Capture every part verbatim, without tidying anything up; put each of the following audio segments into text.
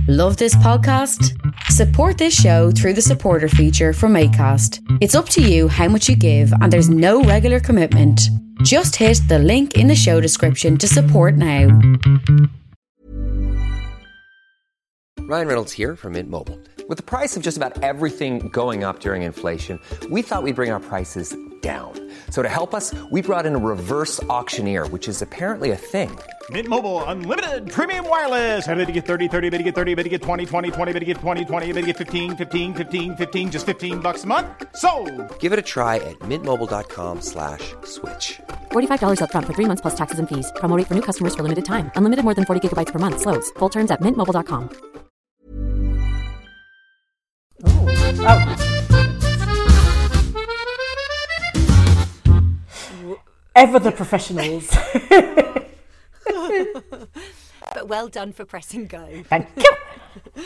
Love this podcast? Support this show through the supporter feature from Acast. It's up to you how much you give and there's no regular commitment. Just hit the link in the show description to support now. Ryan Reynolds here from Mint Mobile. With the price of just about everything going up during inflation, we thought we'd bring our prices down. So to help us, we brought in a reverse auctioneer, which is apparently a thing. Mint Mobile Unlimited Premium Wireless. How to get thirty, thirty, how to get thirty, how to get twenty, twenty, twenty, how to get twenty, twenty, how to get fifteen, fifteen, fifteen, fifteen, just fifteen bucks a month? Sold! Give it a try at mintmobile.com slash switch. forty-five dollars up front for three months plus taxes and fees. Promo rate for new customers for limited time. Unlimited more than forty gigabytes per month. Slows full terms at mint mobile dot com. Oh. Ever the professionals. But well done for pressing go. Thank you.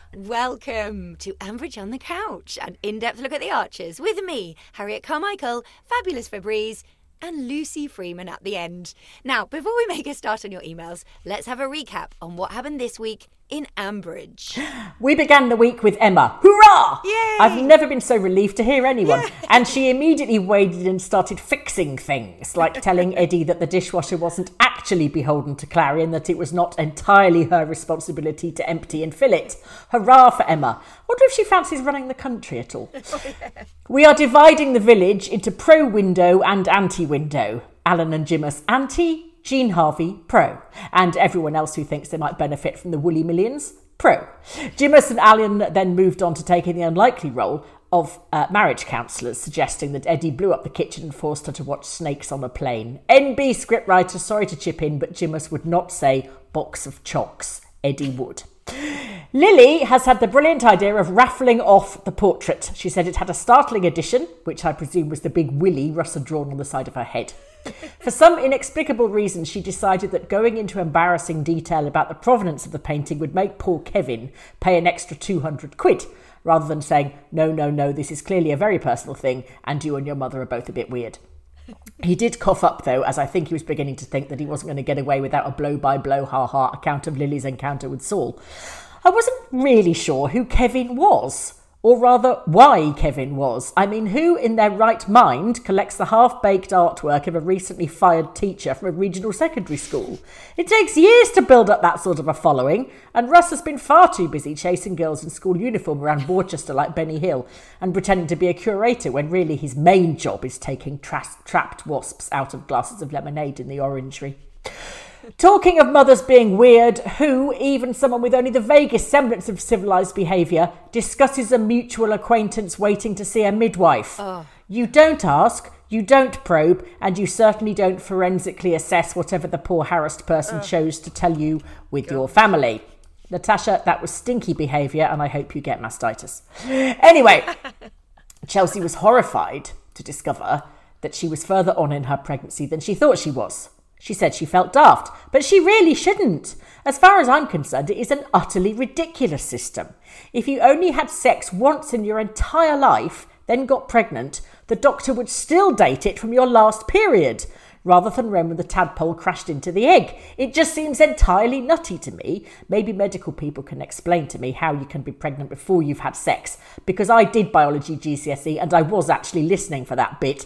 Welcome to Ambridge on the Couch, an in-depth look at the Archers with me, Harriet Carmichael, Fabulous Febreze, and Lucy Freeman at the end. Now, before we make a start on your emails, let's have a recap on what happened this week in Ambridge. We began the week with Emma. Hurrah! Yay! I've never been so relieved to hear anyone. Yay! And she immediately waded in and started fixing things, like telling Eddie that the dishwasher wasn't actually beholden to Clary and that it was not entirely her responsibility to empty and fill it. Hurrah for Emma. I wonder if she fancies running the country at all. Oh, yeah. We are dividing the village into pro-window and anti-window. Alan and Jimus anti, Jean Harvey, pro. And everyone else who thinks they might benefit from the woolly millions, pro. Jimus and Alan then moved on to taking the unlikely role of uh, marriage counsellors, suggesting that Eddie blew up the kitchen and forced her to watch Snakes on a Plane. N B scriptwriter, sorry to chip in, but Jimus would not say box of chocks. Eddie would. Lily has had the brilliant idea of raffling off the portrait. She said it had a startling addition, which I presume was the big willy Russ had drawn on the side of her head. For some inexplicable reason, she decided that going into embarrassing detail about the provenance of the painting would make poor Kevin pay an extra two hundred quid, rather than saying, no, no, no, this is clearly a very personal thing, and you and your mother are both a bit weird. He did cough up, though, as I think he was beginning to think that he wasn't going to get away without a blow-by-blow, ha-ha, account of Lily's encounter with Saul. I wasn't really sure who Kevin was, or rather why Kevin was. I mean, who in their right mind collects the half-baked artwork of a recently fired teacher from a regional secondary school? It takes years to build up that sort of a following, and Russ has been far too busy chasing girls in school uniform around Worcester like Benny Hill and pretending to be a curator when really his main job is taking tra- trapped wasps out of glasses of lemonade in the orangery. Talking of mothers being weird, who, even someone with only the vaguest semblance of civilised behaviour, discusses a mutual acquaintance waiting to see a midwife? Oh. You don't ask, you don't probe, and you certainly don't forensically assess whatever the poor harassed person oh. chose to tell you with God. Your family. Natasha, that was stinky behaviour, and I hope you get mastitis. Anyway, Chelsea was horrified to discover that she was further on in her pregnancy than she thought she was. She said she felt daft, but she really shouldn't. As far as I'm concerned, it is an utterly ridiculous system. If you only had sex once in your entire life, then got pregnant, the doctor would still date it from your last period, rather than when the tadpole crashed into the egg. It just seems entirely nutty to me. Maybe medical people can explain to me how you can be pregnant before you've had sex, because I did biology G C S E and I was actually listening for that bit.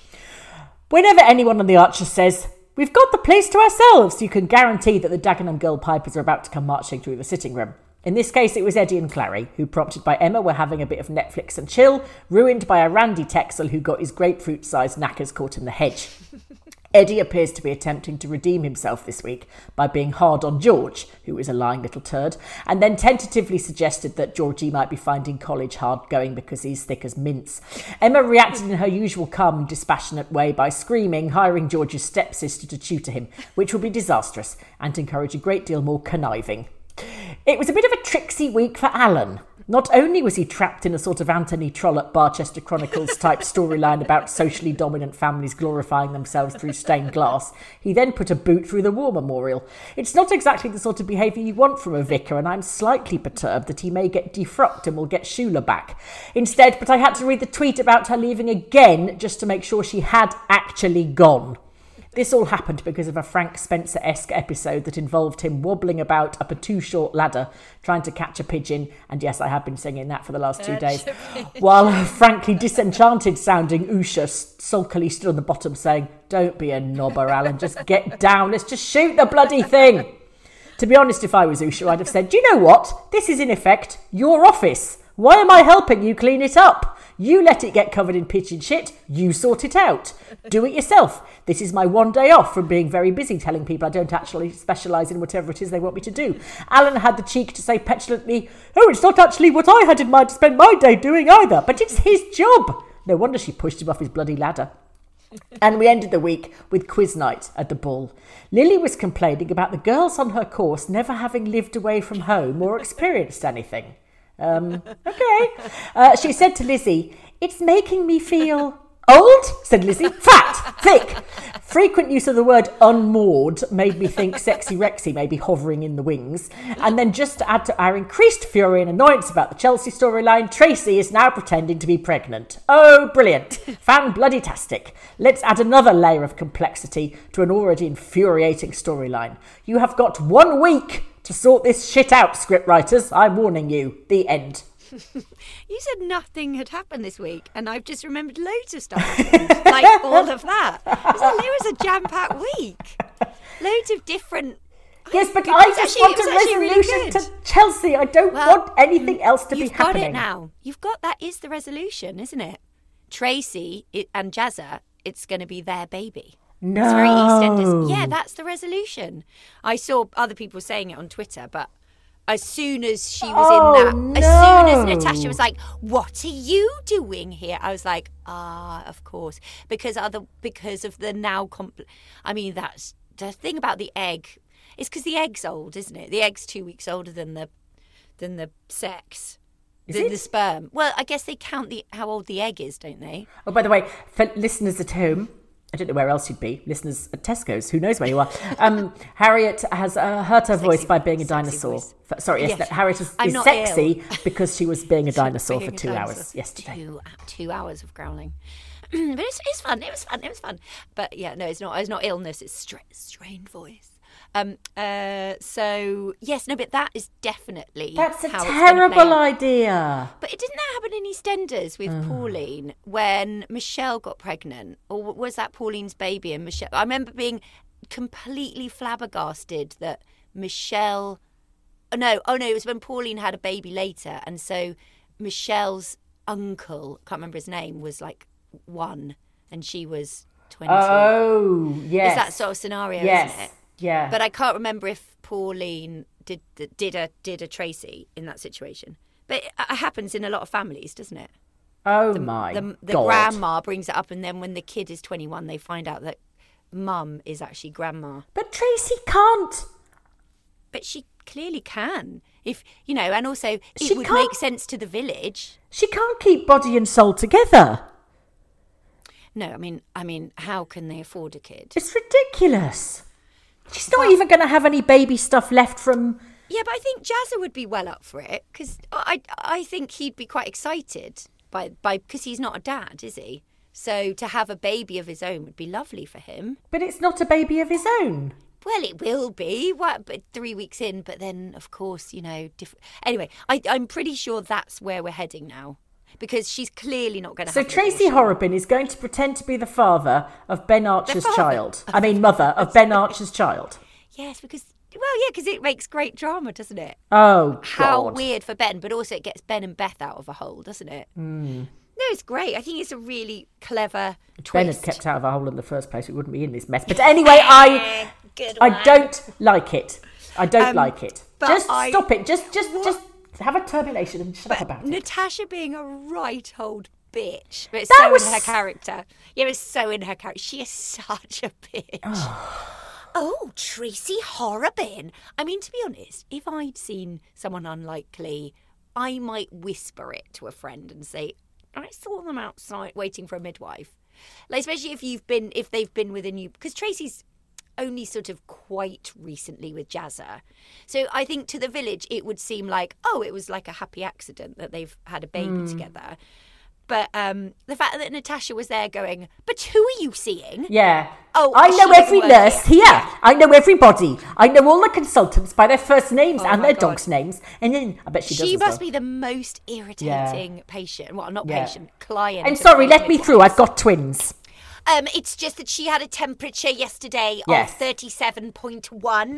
Whenever anyone on the Archers says, we've got the place to ourselves, you can guarantee that the Dagenham Girl Pipers are about to come marching through the sitting room. In this case, it was Eddie and Clary, who, prompted by Emma, were having a bit of Netflix and chill, ruined by a Randy Texel who got his grapefruit-sized knackers caught in the hedge. Eddie appears to be attempting to redeem himself this week by being hard on George, who is a lying little turd, and then tentatively suggested that Georgie might be finding college hard going because he's thick as mince. Emma reacted in her usual calm and dispassionate way by screaming, hiring George's stepsister to tutor him, which would be disastrous and encourage a great deal more conniving. It was a bit of a tricksy week for Alan. Not only was he trapped in a sort of Anthony Trollope Barchester Chronicles type storyline about socially dominant families glorifying themselves through stained glass, he then put a boot through the war memorial. It's not exactly the sort of behaviour you want from a vicar, and I'm slightly perturbed that he may get defrocked and will get Shula back. Instead, but I had to read the tweet about her leaving again just to make sure she had actually gone. This all happened because of a Frank Spencer-esque episode that involved him wobbling about up a too-short ladder trying to catch a pigeon, and yes, I have been singing that for the last two days, while a frankly disenchanted-sounding Usha sulkily stood on the bottom saying, "Don't be a knobber, Alan, just get down, let's just shoot the bloody thing." To be honest, if I was Usha, I'd have said, "Do you know what? This is in effect your office. Why am I helping you clean it up? You let it get covered in pigeon shit, you sort it out. Do it yourself. This is my one day off from being very busy telling people I don't actually specialise in whatever it is they want me to do." Alan had the cheek to say petulantly, "Oh, it's not actually what I had in mind to spend my day doing either, but it's his job." No wonder she pushed him off his bloody ladder. And we ended the week with quiz night at the Bull. Lily was complaining about the girls on her course never having lived away from home or experienced anything. Um, okay. Uh, she said to Lizzie, "It's making me feel..." "Old?" said Lizzie. "Fat, thick." Frequent use of the word unmoored made me think Sexy Rexy may be hovering in the wings. And then just to add to our increased fury and annoyance about the Chelsea storyline, Tracy is now pretending to be pregnant. Oh, brilliant. Fan-bloody-tastic. Let's add another layer of complexity to an already infuriating storyline. You have got one week to sort this shit out, scriptwriters. I'm warning you. The end. You said nothing had happened this week, and I've just remembered loads of stuff happened, like all of that. It was a, it was a jam-packed week. Loads of different... Yes, but I just want a resolution really to Chelsea. I don't well, want anything else to be happening. You've got it now. You've got... That is the resolution, isn't it? Tracy and Jazza, it's going to be their baby. No. It's very EastEnders. Yeah, that's the resolution. I saw other people saying it on Twitter, but as soon as she was oh, in that, no. as soon as Natasha was like, "What are you doing here?" I was like, "Ah, of course," because other because of the now. Compl- I mean, that's the thing about the egg. It's because the egg's old, isn't it? The egg's two weeks older than the than the sex. Is the, it? the sperm. Well, I guess they count the how old the egg is, don't they? Oh, by the way, for listeners at home, I don't know where else you'd be. Listeners at Tesco's, who knows where you are. Um, Harriet has uh, hurt her sexy, voice by being a dinosaur. For, sorry, yes, yes. Harriet is, is sexy Ill. because she was being a dinosaur being for two hours yesterday. Two, two hours of growling. But it's, it's fun. It was fun. It was fun. But yeah, no, it's not. It's not illness. It's stra- strained voice. Um. Uh. So yes, no, but that is definitely that's a how terrible idea. But it didn't that happen in EastEnders with oh. Pauline when Michelle got pregnant, or was that Pauline's baby and Michelle? I remember being completely flabbergasted that Michelle. Oh no! Oh no! It was when Pauline had a baby later, and so Michelle's uncle, can't remember his name, was like one, and she was twenty-two. Oh yes, is that sort of scenario? Yes. Isn't it? Yeah, but I can't remember if Pauline did did a did a Tracy in that situation. But it happens in a lot of families, doesn't it? Oh the, my the, the God! The grandma brings it up, and then when the kid is twenty-one, they find out that mum is actually grandma. But Tracy can't. But she clearly can, if you know, and also it she would can't, make sense to the village. She can't keep body and soul together. No, I mean, I mean, how can they afford a kid? It's ridiculous. She's not well, even going to have any baby stuff left from... Yeah, but I think Jazza would be well up for it, because I, I think he'd be quite excited by by because he's not a dad, is he? So to have a baby of his own would be lovely for him. But it's not a baby of his own. Well, it will be. What? But three weeks in, but then, of course, you know... Diff- anyway, I, I'm pretty sure that's where we're heading now. Because she's clearly not going to so have... So Tracy Horrobin is going to pretend to be the father of Ben Archer's child. I mean, mother of Ben Archer's child. Yes, because... Well, yeah, because it makes great drama, doesn't it? Oh, God. How weird for Ben, but also it gets Ben and Beth out of a hole, doesn't it? Mm. No, it's great. I think it's a really clever if twist. Ben had kept out of a hole in the first place, it wouldn't be in this mess. But anyway, I Good I one. don't like it. I don't um, like it. Just I, stop it. Just, just, what? just... Have a termination and shut but up about Natasha it. being a right old bitch. But it's that so was... in her character. Yeah, it's so in her character. She is such a bitch. Oh, oh Tracy Horrobin. I mean, to be honest, if I'd seen someone unlikely, I might whisper it to a friend and say, I saw them outside waiting for a midwife. Like, especially if you've been, if they've been within you, because Tracy's only sort of quite recently with Jazza. So I think to the village it would seem like, oh, it was like a happy accident that they've had a baby mm. together. But um, the fact that Natasha was there going, but who are you seeing? Yeah. Oh, I she know doesn't every work nurse here. here. Yeah. I know everybody. I know all the consultants by their first names Oh and my their God. dogs' names. And then I bet she does She as must well. be the most irritating patient. Well, not Yeah. patient, client. I'm of sorry, those let me midwives. through. I've got twins. Um, it's just that she had a temperature yesterday Yes. of thirty-seven point one.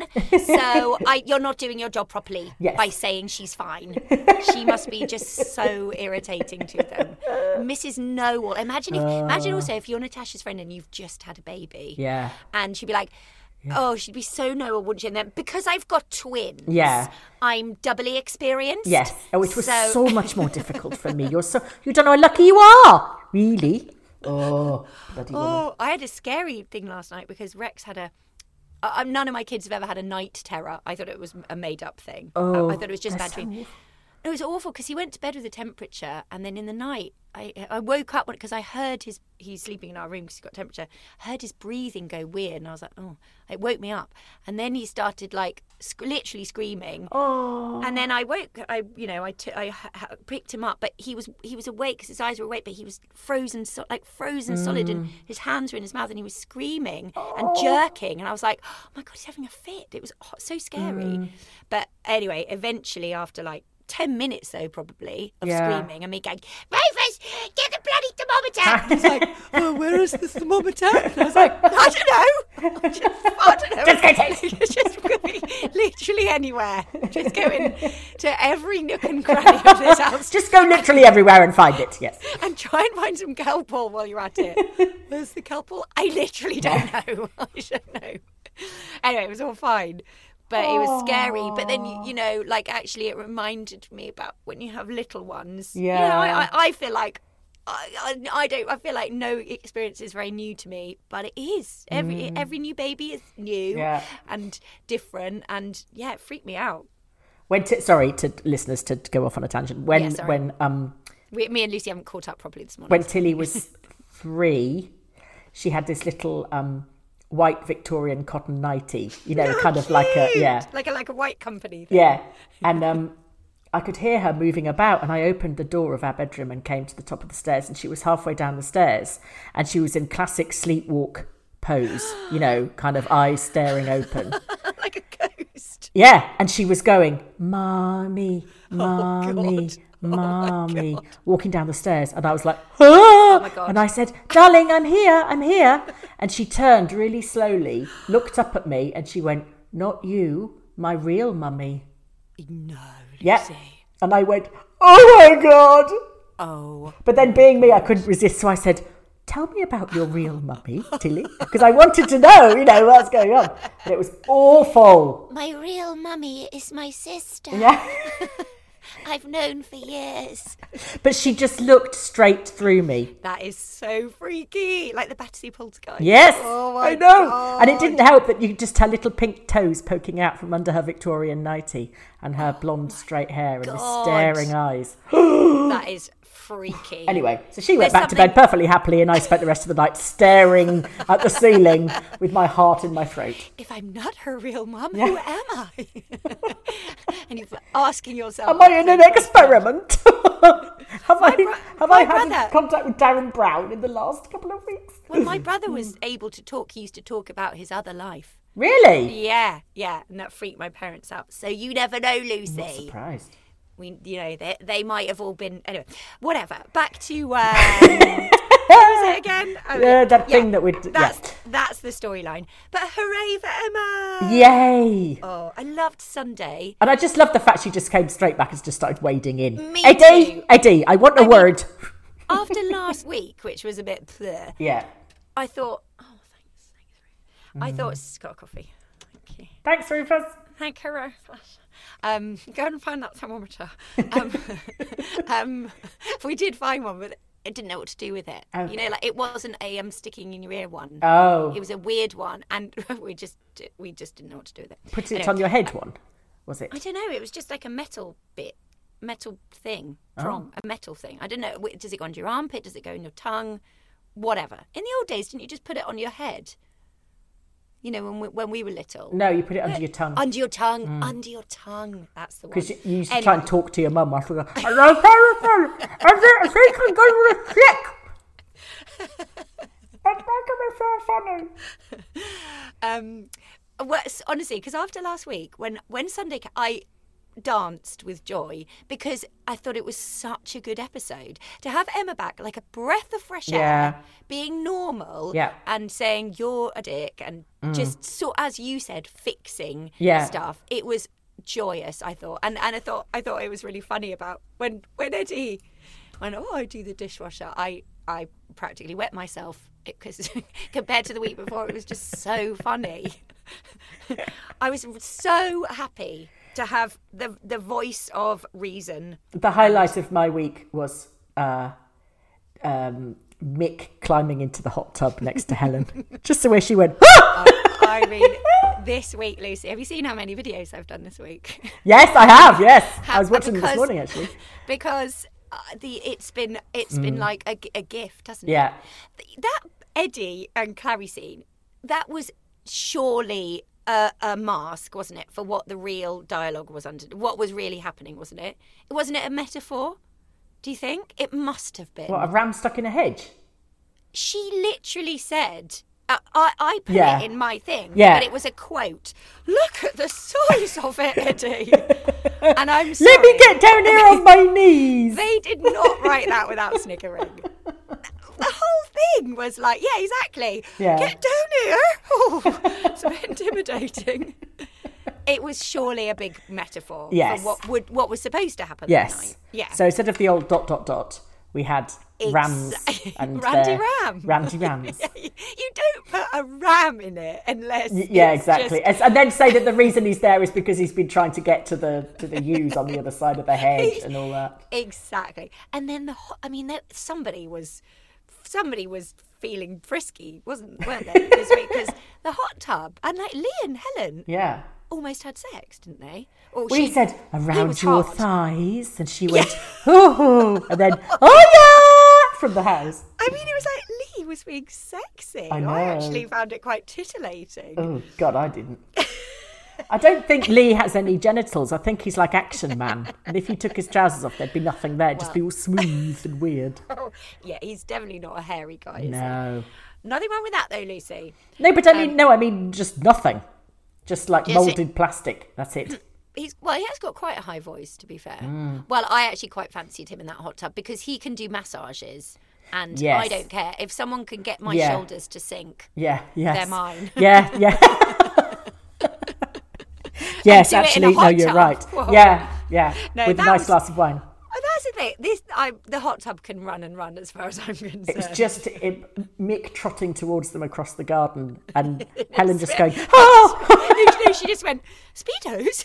So I, you're not doing your job properly Yes. by saying she's fine. She must be just so irritating to them. Missus Know-all. Imagine if, imagine also if you're Natasha's friend and you've just had a baby. Yeah. And she'd be like, oh, she'd be so know-all, wouldn't she? And then because I've got twins, Yeah. I'm doubly experienced. Yes. Oh, it was so, So- much more difficult for me. You're so, you don't know how lucky you are. Really? Oh, bloody woman. Oh, I had a scary thing last night because Rex had a. Uh, none of my kids have ever had a night terror. I thought it was a made-up thing. Oh, I, I thought it was just a that's bad so dream. It was awful because he went to bed with a temperature, and then in the night, I I woke up because I heard his. He's sleeping in our room because he's got temperature. Heard his breathing go weird, and I was like, oh, it woke me up. And then he started like sc- literally screaming. Oh. And then I woke. I you know I, t- I ha- ha- picked him up, but he was he was awake because his eyes were awake, but he was frozen, so- like frozen solid, and his hands were in his mouth, and he was screaming and jerking. And I was like, oh my God, he's having a fit. It was hot, so scary. But anyway, eventually after like. Ten minutes though, probably, of Yeah. screaming and me going, Rufus, get the bloody thermometer. And he's like, oh, where is the thermometer? And I was like, I don't know. I just, I don't know. Just go take Just going literally anywhere. Just going to every nook and cranny of this house Just go literally everywhere and find it. Yes. and try and find some Calpol while you're at it. Where's the Calpol? I literally don't know. I don't know. Anyway, it was all fine. But it was scary. But then, you, you know, like actually it reminded me about when you have little ones. Yeah. You know, I, I, I feel like, I, I, I don't, I feel like no experience is very new to me, but it is. Every every new baby is new Yeah. and different. And yeah, it freaked me out. When t- sorry to listeners to go off on a tangent. When Yeah, sorry. when um We, me and Lucy haven't caught up properly this morning. when Tilly was three, she had this little um white Victorian cotton nightie, you know, kind of like a yeah. Like a, like a white company thing. Yeah. And um I could hear her moving about, and I opened the door of our bedroom and came to the top of the stairs, and she was halfway down the stairs, and she was in classic sleepwalk pose, you know, kind of eyes staring open. Like a ghost. Yeah, and she was going, Mommy, Mommy, Mommy, walking down the stairs. And I was like, oh my God. And I said, darling, I'm here, I'm here. And she turned really slowly, looked up at me, and she went, not you, my real mummy. No, Yeah. Lucy. And I went, oh my God. Oh. But then being me, I couldn't resist. So I said, tell me about your real mummy, Tilly. Because I wanted to know, you know, what's going on. And it was awful. My real mummy is my sister. Yeah. I've known for years. But she just looked straight through me. That is so freaky. Like the Battersea Poltergeist. Yes, Oh my I know. God. And it didn't help that you just had little pink toes poking out from under her Victorian nightie and her blonde straight hair and the God. staring eyes. That is freaky. Anyway, so she went There's back to bed something- perfectly happily, and I spent the rest of the night staring at the ceiling with my heart in my throat. If I'm not her real mum, Yeah. who am I? And you're asking yourself. Am I in an experiment? have I, bro- have my I had brother- contact with Darren Brown in the last couple of weeks? When my brother was able to talk, he used to talk about his other life. Really? Yeah, yeah, and that freaked my parents out. So you never know, Not Lucy. surprised. We, you know, they they might have all been anyway. Whatever. Back to um, what was it again? Oh, Yeah, that thing that we'd- That's yeah. that's the storyline. But hooray for Emma! Yay! Oh, I loved Sunday. And I just love the fact she just came straight back and just started wading in. Me Eddie, too. Eddie, I want a I mean- word. After last week, which was a bit bleh, Yeah. I thought, oh, thanks, thanks. I thought Scott coffee. Thank you. Thanks, Rufus. Thank you, Rufus. Um, go and find that thermometer. Um, um, we did find one, but I didn't know what to do with it. Oh. You know, like it wasn't a um, sticking in your ear one. Oh. It was a weird one, and we just we just didn't know what to do with it. Put it Anyway, on your head one, was it? I don't know. It was just like a metal bit, metal thing, prong, Oh. a metal thing. I don't know. Wh- Does it go under your armpit? Does it go in your tongue? Whatever. In the old days, didn't you just put it on your head? You know, when we, when we were little. No, you put it under your tongue. Under your tongue. Mm. Under your tongue. That's the one. Because you used to anyway. try and talk to your mum after go, I think I'm going to sick. It's making me so funny. Um, well, honestly, because after last week, when, when Sunday came, I danced with joy because I thought it was such a good episode. To have Emma back, like a breath of fresh yeah. air, being normal yeah. and saying you're a dick and mm. just, so as you said, fixing yeah. stuff. It was joyous, I thought. And and I thought I thought it was really funny about when, when Eddie went, oh, I do the dishwasher. I, I practically wet myself because compared to the week before, it was just so funny. I was so happy to have the the voice of reason. The highlight of my week was uh, um, Mick climbing into the hot tub next to Helen. Just the way she went, ah! I, I mean, this week, Lucy, have you seen how many videos I've done this week? Yes, I have, yes. Have, I was watching because, them this morning, actually. Because uh, the it's been it's mm. been like a, a gift, hasn't yeah. it? Yeah. That Eddie and Clary scene, that was surely A, a mask, wasn't it, for what the real dialogue was under, what was really happening, wasn't it? Wasn't it a metaphor? Do you think it must have been? What, a ram stuck in a hedge? She literally said, uh, "I, I put yeah. it in my thing, yeah. but it was a quote. Look at the size of it, Eddie." And I'm sorry. Let me get down here on my knees. They did not write that without sniggering. The whole thing was like, yeah, exactly. Yeah. Get down here. Oh, it's a bit intimidating. It was surely a big metaphor yes. for what would what was supposed to happen yes. that night. Yeah. So instead of the old dot, dot, dot, we had it's, rams and Randy their, Ram. Randy Rams. You don't put a ram in it unless y- Yeah, it's exactly. Just... And then say that the reason he's there is because he's been trying to get to the to the ewes on the other side of the hedge and all that. Exactly. And then the I mean, there, somebody was... Somebody was feeling frisky, wasn't weren't they, this week? Because the hot tub and like Lee and Helen, yeah, almost had sex, didn't they? Or well, she, he said around he your hot. thighs, and she went, oh, and then oh yeah, from the house. I mean, it was like Lee was being sexy. I know. I actually found it quite titillating. Oh God, I didn't. I don't think Lee has any genitals. I think he's like Action Man. And if he took his trousers off, there'd be nothing there. It'd well, just be all smooth and weird. Oh, yeah, he's definitely not a hairy guy, is no. he? Nothing wrong with that, though, Lucy. No, but I mean, um, no, I mean, just nothing. Just like moulded it, plastic. That's it. He's Well, he has got quite a high voice, to be fair. Mm. Well, I actually quite fancied him in that hot tub because he can do massages. And yes. I don't care. If someone can get my yeah. shoulders to sink, yeah, yes. they're mine. Yeah, yeah. Yes, actually, no, you're tub. right. Whoa. Yeah, yeah, no, with a nice was, glass of wine. Oh, that's the thing. This, I, the hot tub can run and run as far as I'm concerned. It was just it, Mick trotting towards them across the garden and Helen just going, oh! Usually she just went, Speedos?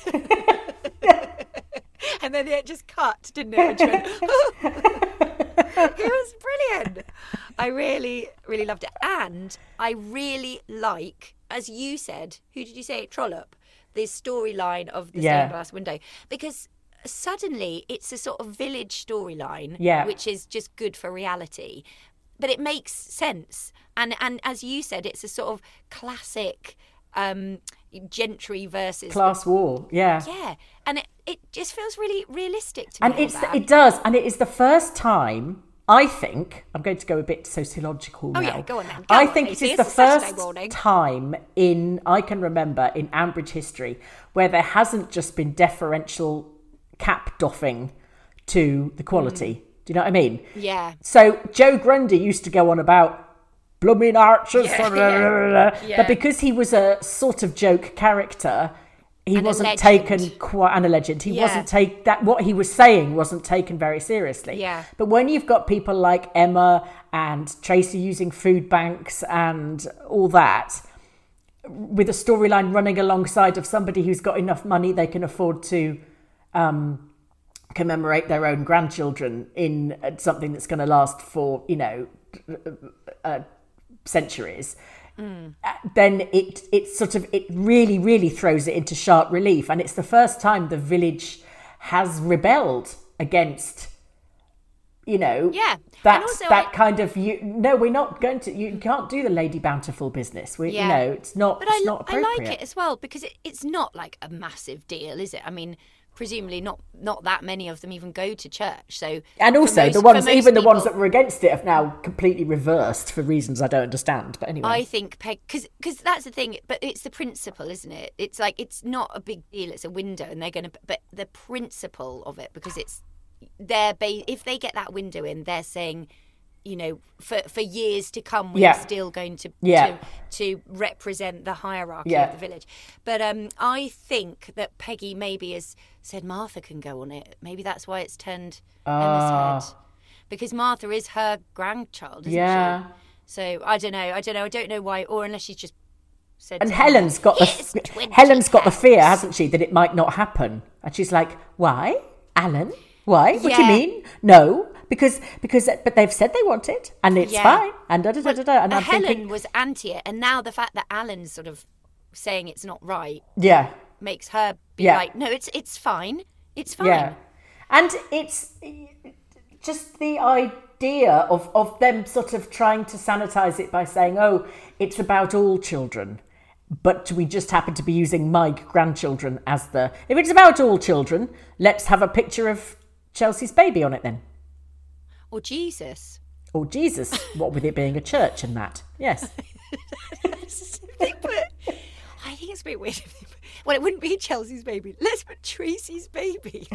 And then it just cut, didn't it? And she went, oh. It was brilliant. I really, really loved it. And I really like, as you said, who did you say? Trollope. The storyline of the yeah. stained glass window, because suddenly it's a sort of village storyline, yeah. which is just good for reality, but it makes sense. And and as you said, it's a sort of classic um, gentry versus class war. Yeah, yeah, and it, it just feels really realistic to me. And it's the, it does, and it is the first time. I think, I'm going to go a bit sociological now. Oh yeah, go on then. Go I on, think Lucy. it is It's the first morning. time in, I can remember, in Ambridge history, where there hasn't just been deferential cap doffing to the quality. Mm. Do you know what I mean? Yeah. So Joe Grundy used to go on about blooming archers, yeah, blah, blah, blah, blah. Yeah. But because he was a sort of joke character, he and wasn't taken quite, and a legend. He yeah. wasn't take that. What he was saying wasn't taken very seriously. Yeah. But when you've got people like Emma and Tracy using food banks and all that, with a storyline running alongside of somebody who's got enough money they can afford to um, commemorate their own grandchildren in something that's going to last for, you know, uh, centuries. Mm. Then it it sort of it really really throws it into sharp relief, and it's the first time the village has rebelled against You know, yeah, that's that I, kind of you. No, we're not going to. You can't do the Lady Bountiful business. We, yeah. you know, it's not. But it's I, not appropriate. I like it as well because it, it's not like a massive deal, is it? I mean, presumably not not that many of them even go to church. So and also most, the ones, even people, the ones that were against it, have now completely reversed for reasons I don't understand. But anyway, I think Peg because because that's the thing. But it's the principle, isn't it? It's like it's not a big deal. It's a window, and they're going to. But the principle of it, because it's. They're ba- if they get that window in, they're saying, you know, for, for years to come, we're yeah. still going to, yeah. to to represent the hierarchy yeah. of the village. But um, I think that Peggy maybe has said Martha can go on it. Maybe that's why it's turned uh. Emma's head, because Martha is her grandchild, isn't yeah. she? So I don't know. I don't know. I don't know why, or unless she's just said. And Helen's got the Helen's got the fear, hasn't she, that it might not happen, and she's like, "Why, Alan? Why? What yeah. do you mean? No, because because but they've said they want it, and it's yeah. fine." And da da da da da. And I'm Helen thinking, was anti it, and now the fact that Alan's sort of saying it's not right, yeah, makes her be yeah. like, "No, it's it's fine, it's fine." Yeah, and it's just the idea of of them sort of trying to sanitize it by saying, "Oh, it's about all children." But we just happen to be using my grandchildren as the... If it's about all children, let's have a picture of Chelsea's baby on it then. Or Jesus. Or Jesus, what with it being a church and that. Yes. I think it's a bit weird. Well, it wouldn't be Chelsea's baby. Let's put Tracy's baby.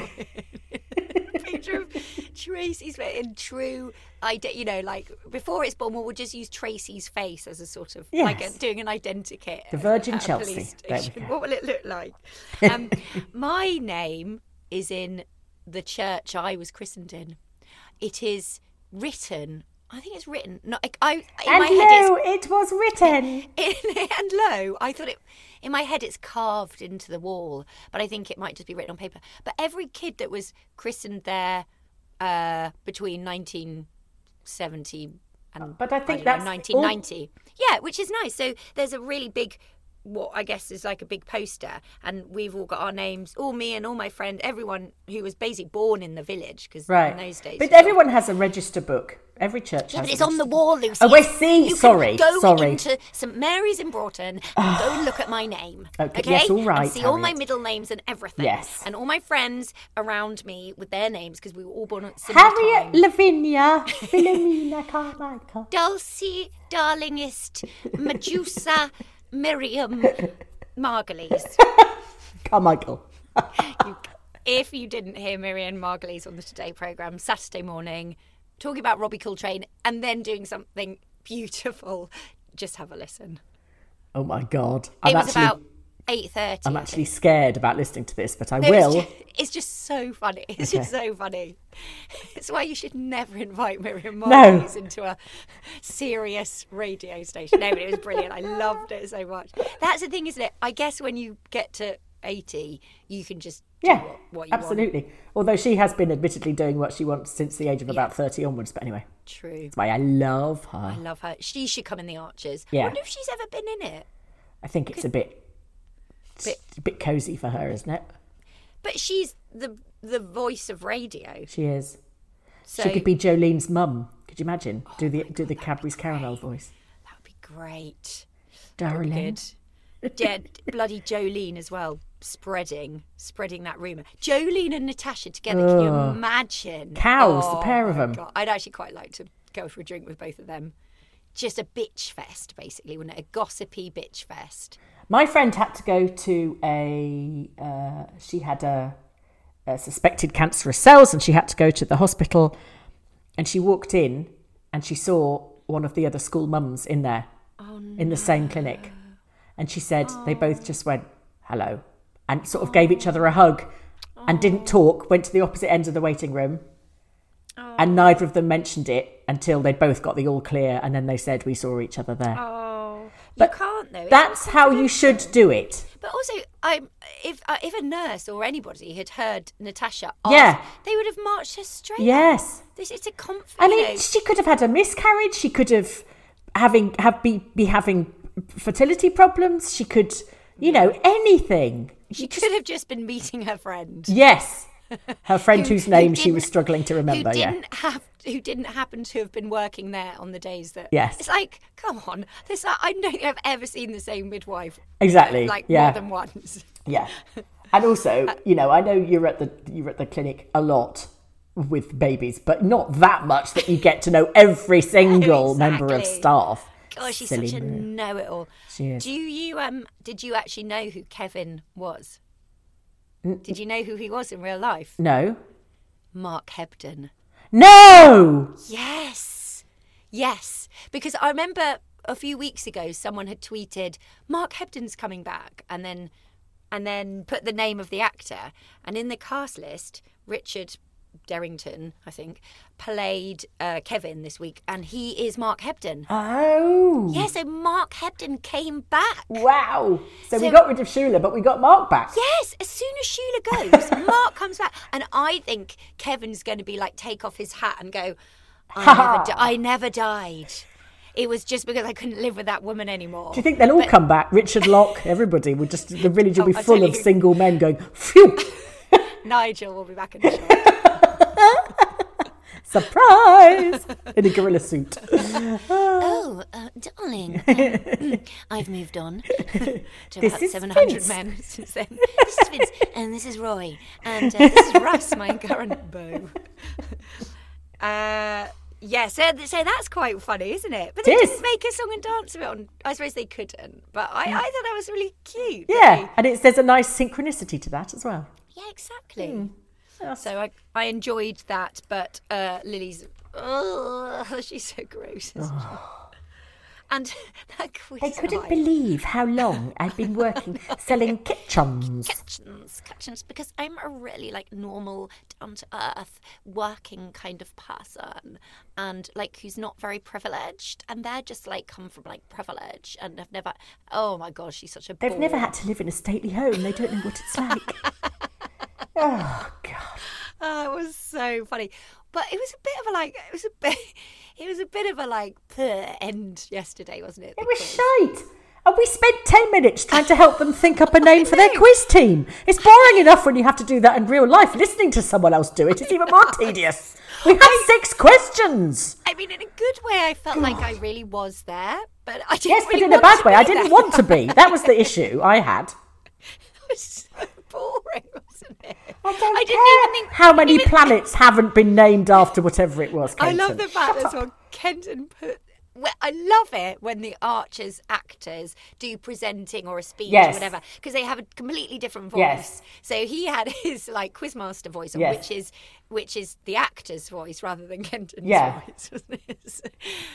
Picture of Tracy's baby in true, you know, like before it's born, we'll just use Tracy's face as a sort of yes. like a, doing an identikit. The Virgin Chelsea. There we go. What will it look like? Um, my name is in the church I was christened in. It is written. I think it's written. No, I, I, in and my head lo, it was written. In, and lo, I thought it. In my head, it's carved into the wall, but I think it might just be written on paper. But every kid that was christened there uh, between nineteen seventy and but I think I that's know, nineteen ninety, all... yeah, which is nice. So there's a really big. What I guess is like a big poster, and we've all got our names, all me and all my friend, everyone who was basically born in the village, because right. in those days. But everyone got... has a register book. Every church yeah, has but it's a on the book. wall, Lucy. Oh, I see. You sorry, can go sorry. into Saint Mary's in Broughton and go and look at my name. Okay, okay? yes, all right, and see all my Harriet. middle names and everything. Yes. And all my friends around me with their names, because we were all born at the same time. Harriet, Lavinia, Philomena, Carmichael. Dulcie, Darlingist, Medusa, Miriam, Margulies. Carmichael. you, if you didn't hear Miriam Margulies on the Today programme Saturday morning, talking about Robbie Coltrane and then doing something beautiful, just have a listen. Oh my God. I'm it was actually, about eight thirty. I'm actually scared about listening to this, but I no, will. It's just, it's just so funny. It's okay. just so funny. It's why you should never invite Miriam Margulies no. into a serious radio station. No, but it was brilliant. I loved it so much. That's the thing, isn't it? I guess when you get to eighty, you can just do yeah, what, what you absolutely. want. Although she has been admittedly doing what she wants since the age of yeah. about thirty onwards. But anyway. True. That's why I love her. I love her. She should come in the Archers. Yeah. I wonder if she's ever been in it. I think it's a bit, bit, a bit cosy for her, isn't it? But she's the the voice of radio. She is. So, she could be Jolene's mum. Could you imagine? Oh do the God, do the Cadbury's caramel great. voice. That would be great. Darling. Good. Yeah, bloody Jolene as well, spreading, spreading that rumour. Jolene and Natasha together, Ugh. can you imagine? Cows, oh, the pair of my them. God. I'd actually quite like to go for a drink with both of them. Just a bitch fest, basically, wouldn't it? A gossipy bitch fest. My friend had to go to a, uh, she had a, a suspected cancerous cells and she had to go to the hospital, and she walked in and she saw one of the other school mums in there oh, no. in the same clinic. And she said oh. they both just went, hello, and sort of oh. gave each other a hug oh. and didn't talk, went to the opposite ends of the waiting room. Oh. And neither of them mentioned it until they'd both got the all clear, and then they said, we saw each other there. Oh, but you can't though. It's that's how you should do it. But also, um, if uh, if a nurse or anybody had heard Natasha ask, yeah. they would have marched her straight. Yes. This it's a comfort. I mean, you know. she could have had a miscarriage. She could have having have be, be having fertility problems. She could, you know, anything. She, she could just, have just been meeting her friend. Yes. Her friend who, whose name who she was struggling to remember, who didn't yeah. Have, who didn't happen to have been working there on the days that... Yes. It's like, come on. This I don't think I've ever seen the same midwife. Exactly, Like, yeah. more than once. Yeah. And also, you know, I know you're at the you're at the clinic a lot with babies, but not that much that you get to know every single Exactly. member of staff. Oh, she's Silly such a Maria. know-it-all. She is. Do you um? Did you actually know who Kevin was? Did you know who he was in real life? No. Mark Hebden. No! Yes, yes. Because I remember a few weeks ago, someone had tweeted, "Mark Hebden's coming back," and then, and then put the name of the actor. And in the cast list, Richard Derrington, I think, played uh, Kevin this week, and he is Mark Hebden. Oh. Yeah, so Mark Hebden came back. Wow. So, So- we got rid of Shula, but we got Mark back. Yes, as soon as Shula goes, Mark comes back. And I think Kevin's going to be like, take off his hat and go, I never, di- I never died. It was just because I couldn't live with that woman anymore. Do you think they'll all come back? Richard Locke, everybody. Would just the village will be Oh, I full tell of you. single men going, phew, Nigel will be back in the shop. surprise, in a gorilla suit. Oh, uh, darling, um, I've moved on to This about is seven hundred Vince. men since then. This is Vince, and this is Roy, and uh, this is Russ, my current beau. Uh, yeah, so, so that's quite funny, isn't it? But they It is. didn't make a song and dance of it on. I suppose they couldn't, but I, I thought that was really cute. that Yeah, they- and it's, there's a nice synchronicity to that as well. yeah, exactly. So I, I enjoyed that, but uh, Lily's, oh, she's so gross. Isn't she? And that quiz I couldn't night. believe how long I'd been working selling kitchens. Kitchens, kitchens, because I'm a really like normal, down to earth, working kind of person, and like who's not very privileged, and they're just like come from like privilege and have never. Oh my gosh, she's such a. They've bore. never had to live in a stately home. They don't know what it's like. Oh, God. Oh, it was so funny, but it was a bit of a like. It was a bit. It was a bit of a like "Puh" end yesterday, wasn't it? It the was quiz? shite. And we spent ten minutes trying to help them think up a name for their quiz team. It's boring enough when you have to do that in real life. Listening to someone else do it is even more tedious. We had six questions. I mean, in a good way, I felt like I really was there, but I didn't Yes, really but in a want bad to way. be I didn't there. want to be. That was the issue I had. It was so boring, wasn't it? I don't I didn't care even think how many even- planets haven't been named after whatever it was. I Kenton. love the fact as well. Kenton put. Well, I love it when the Archers actors do presenting or a speech Yes. or whatever, because they have a completely different voice. Yes. So he had his like quizmaster voice, on, Yes. which is which is the actor's voice rather than Kenton's Yeah. voice. Wasn't it?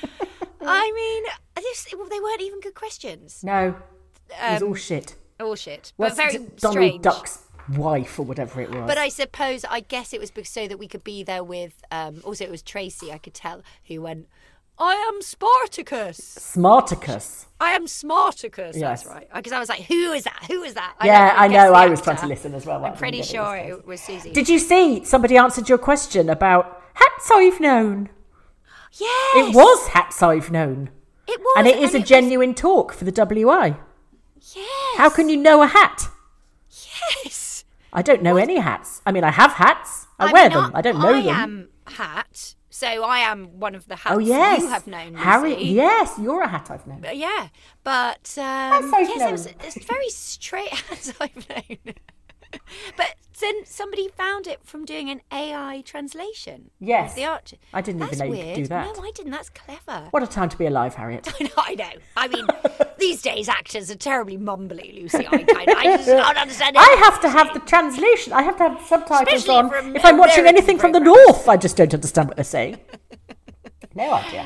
I mean, this, well, they weren't even good questions. No, it was Um, all shit. All shit, What's but very D- Donald strange. Duck's wife or whatever it was. But I suppose, I guess it was because so that we could be there with. Um, also, it was Tracy. I could tell who went. I am Spartacus. Smarticus. I am Smarticus. Yes. That's right. Because I was like, who is that? Who is that? I Yeah, couldn't I guess know. the I was actor. trying to listen as well. but I I'm didn't pretty get it sure this time. it was Susie. Did you see somebody answered your question about hats I've known? Yes. It was hats I've known. It was. And it is a was- genuine talk for the W I. Yes. How can you know a hat? Yes. I don't know any hats. I mean, I have hats. I, I wear mean, them. I don't know I them. am hat. So I am one of the hats Oh, yes. you have known, Harry, Lucy. yes, you're a hat I've known. Uh, yeah, but um, I've yes, known. it was it's very straight as I've known. But then somebody found it from doing an A I translation. Yes. of the Archer. I didn't That's even know weird. you could do that. No, I didn't. That's clever. What a time to be alive, Harriet. I know. I know. I mean, these days actors are terribly mumbly, Lucy. I kind of, I just don't understand. I have to have the translation. I have to have subtitles Especially on. from If I'm watching American anything from the programmes. north, I just don't understand what they're saying. No idea.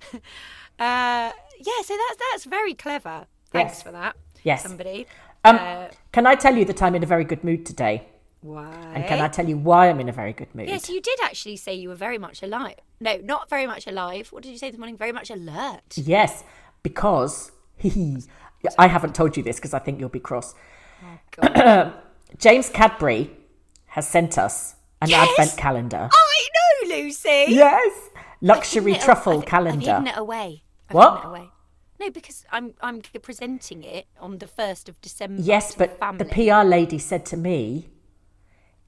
Uh, yeah. So that's that's very clever. Thanks Yes. for that. Yes. Somebody. Um, Uh, can I tell you that I'm in a very good mood today? why? And can I tell you why I'm in a very good mood? Yes, you did actually say you were very much alive. No, not very much alive. What did you say this morning? Very much alert. Yes, because I haven't told you this because I think you'll be cross. God. James Cadbury has sent us an Yes! advent calendar. I know, Lucy. Yes, luxury I've hidden it- truffle I've, calendar. I've hidden it away. I've What? hidden it away. No, because I'm I'm presenting it on the first of December. Yes, to but family. the P R lady said to me,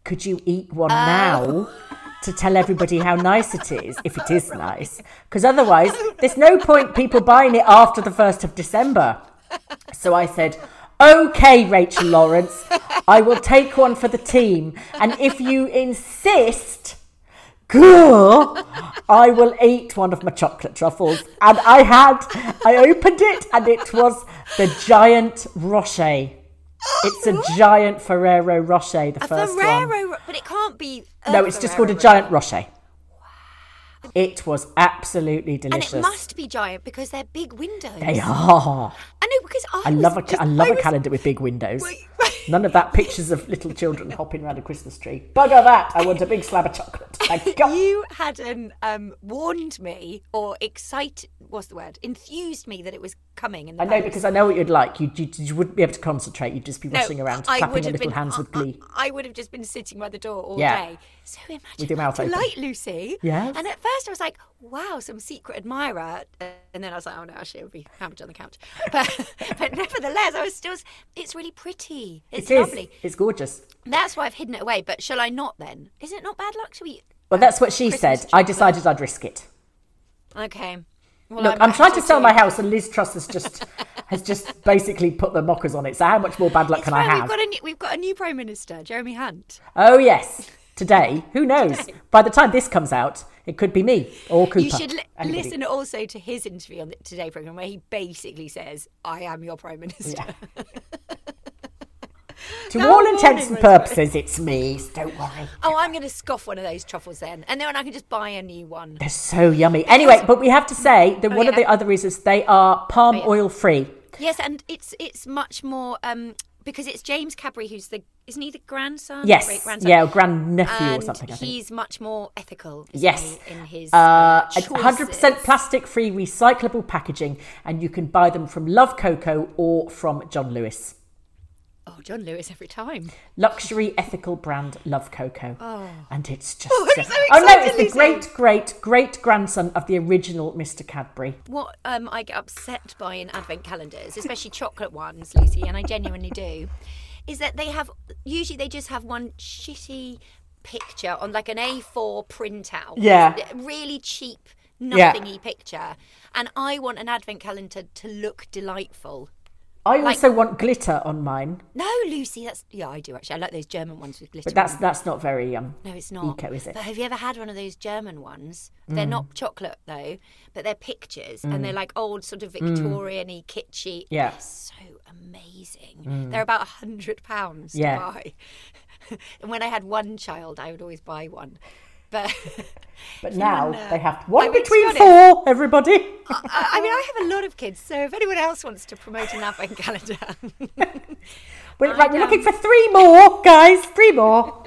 could you eat one oh. now to tell everybody how nice it is, if it is nice? Because otherwise, there's no point people buying it after the first of December. So I said, OK, Rachel Lawrence, I will take one for the team. And if you insist, girl, I will eat one of my chocolate truffles. And I had, I opened it and it was the giant Rocher. It's a giant Ferrero Rocher, the a first Ferrero, one. But it can't be a No, it's Ferrero just called a Rocher. giant Rocher. Wow. It was absolutely delicious. And it must be giant because they're big windows. They are. I know, because I, I was love a, just, I love I a was, calendar with big windows. Wait, None of that pictures of little children hopping around a Christmas tree. Bugger that. I want a big slab of chocolate. Thank God. You hadn't um, warned me or excited, what's the word, enthused me that it was coming. In the I know, post. because I know what you'd like. You, you, you wouldn't be able to concentrate. You'd just be No, rushing around, I clapping would your have little been, hands with glee. I, I would have just been sitting by the door all Yeah. day. So imagine With your mouth that open. delight, Lucy. Yes. And at first I was like, wow, some secret admirer. And then I was like, oh no, actually it would be hammered on the couch. But, but nevertheless, I was still, it's really pretty. It's It is. lovely. It's gorgeous. That's why I've hidden it away. But shall I not then? Is it not bad luck to eat? Well, that's what she Christmas said. I chocolate? decided I'd risk it. Okay. Well, Look, I'm, back trying to sell two. my house, and Liz Truss has just has just basically put the mockers on it. So how much more bad luck It's can I fine, have? We've got, a new, we've got a new Prime Minister, Jeremy Hunt. Oh yes, today. Who knows? Today. By the time this comes out, it could be me or Cooper. You should li- Anybody. listen also to his interview on the Today programme where he basically says, I am your Prime Minister. Yeah. To No all intents and warning, purposes, it's me. So don't worry. Oh, I'm going to scoff one of those truffles then. And then I can just buy a new one. They're so yummy. Anyway, but we have to say that Oh, one yeah. of the other reasons they are palm Oh, yeah. oil free. Yes, and it's it's much more... Um, because it's James Cadbury who's the... Isn't he the grandson? Yes. Great grandson? Yeah, or grandnephew or And something, I think. he's much more ethical. isn't Yes. he, in his Uh, uh, it's one hundred percent choices. plastic-free recyclable packaging, and you can buy them from Love Cocoa or from John Lewis. Oh, John Lewis every time. Luxury ethical brand Love Cocoa. Oh. And it's just... Oh, I'm so oh no, excited, it's the Lucy. great, great, great grandson of the original Mister Cadbury. What um, I get upset by in advent calendars, especially chocolate ones, Lucy, and I genuinely do, is that they have, usually they just have one shitty picture on like an A four printout. Yeah. Really cheap, Yeah. nothingy picture. And I want an advent calendar to look delightful. I Like- also want glitter on mine, No, Lucy, that's, yeah, I do actually. I like those German ones with glitter. but that's on. that's not very um No, it's not. eco, is it? But have you ever had one of those German ones? They're Mm. not chocolate though, but they're pictures and they're like old sort of Victorian-y, kitschy. Yeah. They're so amazing. They're about a hundred pounds to Yeah. buy. And when I had one child, I would always buy one. But But you now wanna- they have I one mean, to be between honest, four, everybody. I, I mean, I have a lot of kids, so if anyone else wants to promote an advent calendar, We're, I right, we're don't- looking for three more, guys. Three more.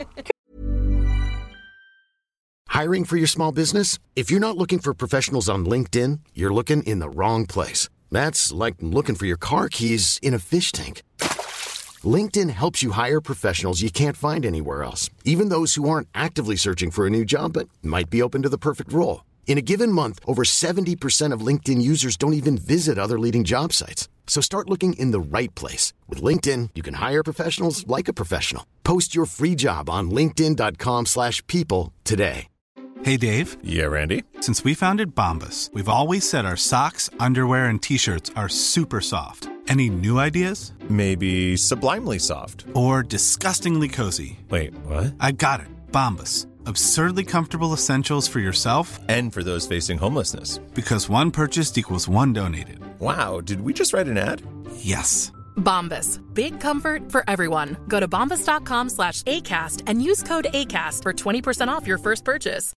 Hiring for your small business? If you're not looking for professionals on LinkedIn, you're looking in the wrong place. That's like looking for your car keys in a fish tank. LinkedIn helps you hire professionals you can't find anywhere else, even those who aren't actively searching for a new job but might be open to the perfect role. In a given month, over seventy percent of LinkedIn users don't even visit other leading job sites. So start looking in the right place. With LinkedIn, you can hire professionals like a professional. Post your free job on linkedin.com slash people today. Hey, Dave. Yeah, Randy. Since we founded Bombas, we've always said our socks, underwear, and T-shirts are super soft. Any new ideas? Maybe sublimely soft. Or disgustingly cozy? Wait, what? I got it. Bombas. Absurdly comfortable essentials for yourself And for those facing homelessness. because one purchased equals one donated. Wow, did we just write an ad? Yes. Bombas. Big comfort for everyone. Go to bombas.com slash ACAST and use code ACAST for twenty percent off your first purchase.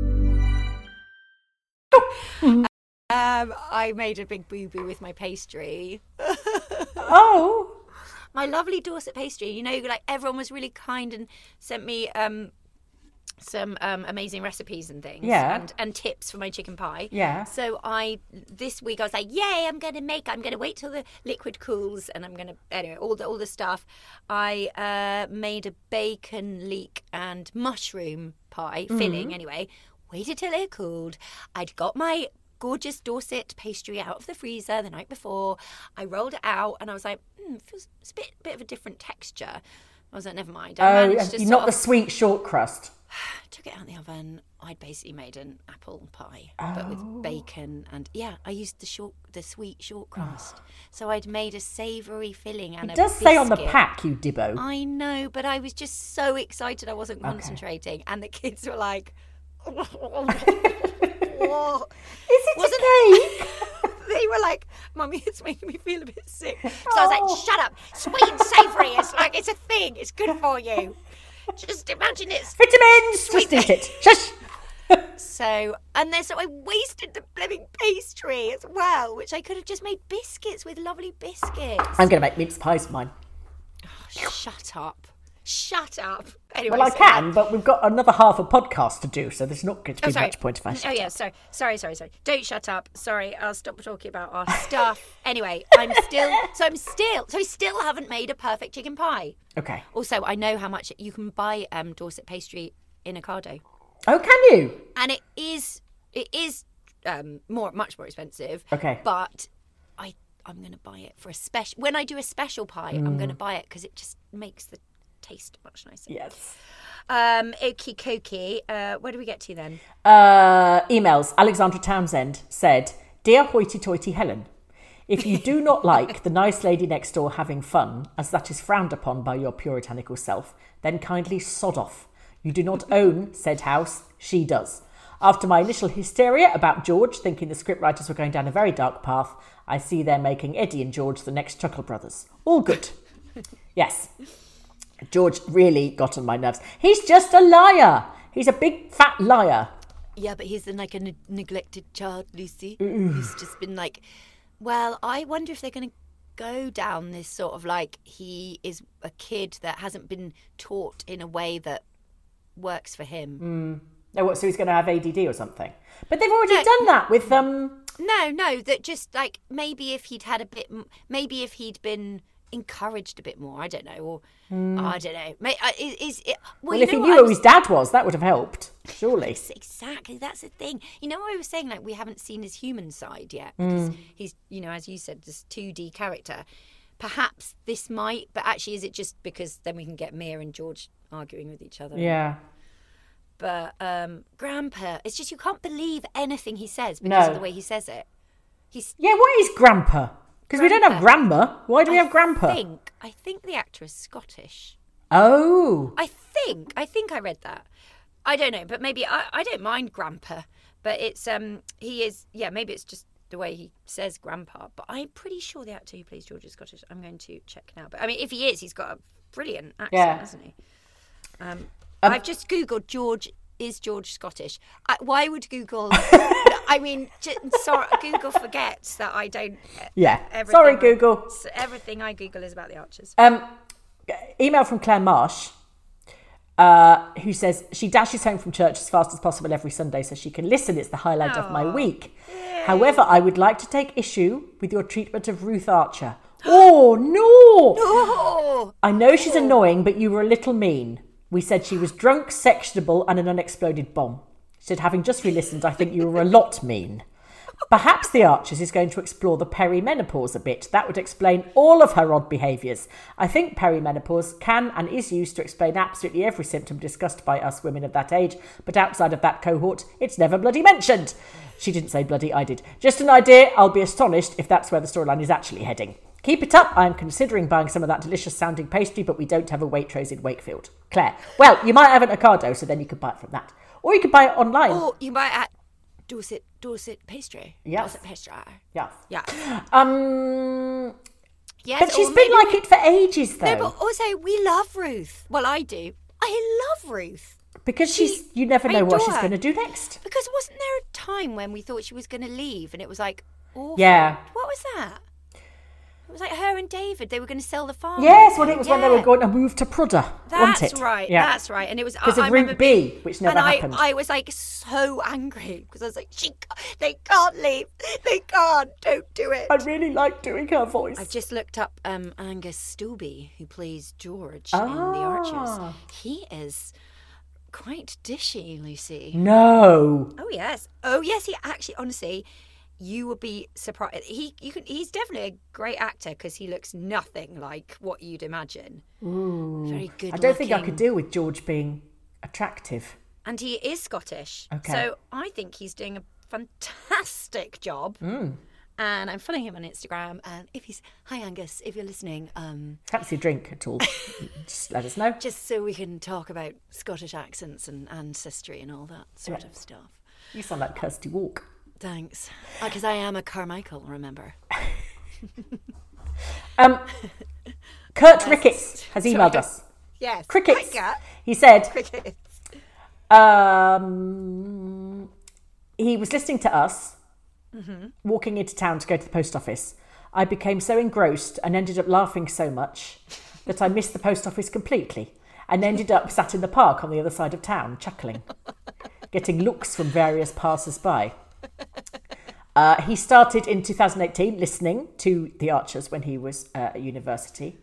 um, I made a big boo-boo with my pastry. Oh. My lovely Dorset pastry. You know, like everyone was really kind and sent me um, some um, amazing recipes and things. Yeah. And, and tips for my chicken pie. Yeah. So I, this week I was like, yay, I'm going to make, I'm going to wait till the liquid cools and I'm going to, anyway, all the, all the stuff. I uh, made a bacon leek and mushroom pie, Mm-hmm. filling anyway. Waited till it cooled. I'd got my gorgeous Dorset pastry out of the freezer the night before. I rolled it out and I was like, hmm, it feels it's a bit, bit of a different texture. I was like, never mind. I oh, managed to not the of... sweet short crust. Took it out of the oven. I'd basically made an apple pie, oh. but with bacon and yeah, I used the short, the sweet short crust. Oh. So I'd made a savoury filling and it a does biscuit. Say on the pack, you dibbo. I know, but I was just so excited I wasn't concentrating, okay. and the kids were like, "What? Is it wasn't a cake?" They were like, "Mummy, it's making me feel a bit sick." So oh. I was like, "Shut up! Sweet and savoury. It's like it's a thing. It's good for you." Just imagine it's vitamins. Sweet. Just eat it. Shush. So, and then so I wasted the blooming pastry as well, which I could have just made biscuits with lovely biscuits. I'm going to make mince pies for mine. Oh, shut up. Shut up. Anyway, well, I so can, that... but we've got another half a podcast to do, so there's not going to be oh, much point if I shut Oh, yeah, up. sorry. Sorry, sorry, sorry. Don't shut up. Sorry, I'll stop talking about our stuff. Anyway, I'm still, so I'm still, so I still haven't made a perfect chicken pie. Okay. Also, I know how much you can buy um, Dorset pastry in Ocado. Oh, can you? And it is, it is um, more, much more expensive. Okay. But I, I'm going to buy it for a special, when I do a special pie, mm. I'm going to buy it because it just makes the taste much nicer. Yes. Um, okie dokie. Uh, where do we get to then? Uh, emails. Alexandra Townsend said, "Dear hoity-toity Helen, if you do not like the nice lady next door having fun, as that is frowned upon by your puritanical self, then kindly sod off. You do not own said house. She does. After my initial hysteria about George, thinking the scriptwriters were going down a very dark path, I see they're making Eddie and George the next Chuckle Brothers. All good." Yes. George really got on my nerves. He's just a liar. He's a big fat liar. Yeah, but he's like a ne- neglected child, Lucy. Mm. He's just been like, well, I wonder if they're going to go down this sort of like he is a kid that hasn't been taught in a way that works for him. Mm. Oh, what, so he's going to have A D D or something? But they've already no, done that with... um. No, no, that just like maybe if he'd had a bit... Maybe if he'd been... encouraged a bit more, I don't know, or mm. oh, I don't know. Is, is it, well, well you if know he knew who was... his dad was, that would have helped, surely. Exactly, that's the thing. You know, I was saying like we haven't seen his human side yet because mm. he's, you know, as you said, this two D character. Perhaps this might, but actually, is it just because then we can get Mia and George arguing with each other? Yeah. But um, Grandpa, it's just you can't believe anything he says because no. of the way he says it. He's yeah. What is Grandpa? Because we don't have Grandma. Why do we I have Grandpa? I think, I think the actor is Scottish. Oh. I think. I think I read that. I don't know, but maybe I, I don't mind Grandpa. But it's um he is yeah, maybe it's just the way he says Grandpa. But I'm pretty sure the actor who plays George is Scottish. I'm going to check now. But I mean if he is, he's got a brilliant accent, yeah. hasn't he? Um, um I've just Googled George is George Scottish. I, why would Google I mean, just, sorry, Google forgets that I don't. Yeah. Sorry, Google. Everything I Google is about the Archers. Um, email from Claire Marsh, uh, who says she dashes home from church as fast as possible every Sunday so she can listen. It's the highlight Aww. of my week. Yay. However, I would like to take issue with your treatment of Ruth Archer. Oh no! No! I know she's annoying, but you were a little mean. We said she was drunk, sexuable, and an unexploded bomb. Said, having just re-listened, I think you were a lot mean. Perhaps The Archers is going to explore the perimenopause a bit. That would explain all of her odd behaviours. I think perimenopause can and is used to explain absolutely every symptom discussed by us women of that age, but outside of that cohort, it's never bloody mentioned. She didn't say bloody, I did. Just an idea. I'll be astonished if that's where the storyline is actually heading. Keep it up. I'm considering buying some of that delicious sounding pastry, but we don't have a Waitrose in Wakefield. Claire. Well, you might have an Ocado, so then you could buy it from that. Or you could buy it online. Or you can buy it at Dorset, Dorset Pastry. Yes. Dorset Pastry. Yes. Yeah. Um, yes, but she's been like we... it for ages, though. No, but also, we love Ruth. Well, I do. I love Ruth. Because she, she's, you never know what she's going to do next. Because wasn't there a time when we thought she was going to leave and it was like, awful? Yeah. What was that? It was like her and David. They were going to sell the farm. Yes, well, it was yeah. when they were going to move to Prudder. That's wasn't it? right. Yeah. That's right. And it was because I, of I Route B, being, which never and happened. I, I was like so angry because I was like, she, they can't leave. They can't. Don't do it. I really like doing her voice. I've just looked up um, Angus Stubbe, who plays George ah. in The Archers. He is quite dishy, Lucy. No. Oh yes. Oh yes. He actually, honestly. you would be surprised. He, you can, he's definitely a great actor because he looks nothing like what you'd imagine. Ooh. Very good. I don't looking. think I could deal with George being attractive. And he is Scottish. Okay. So I think he's doing a fantastic job. Mm. And I'm following him on Instagram. And if he's, hi Angus, if you're listening. Um, Fancy a drink at all, just let us know. Just so we can talk about Scottish accents and ancestry and all that sort yeah. of stuff. You sound like Kirsty Walk. Thanks. Because uh, I am a Carmichael, remember. um, Kurt Ricketts has emailed us. Yes. Crickets. He said, Crickets. Um, he was listening to us, mm-hmm. walking into town to go to the post office. I became so engrossed and ended up laughing so much that I missed the post office completely and ended up sat in the park on the other side of town, chuckling, getting looks from various passers-by. Uh, he started in two thousand eighteen listening to The Archers when he was uh, at university.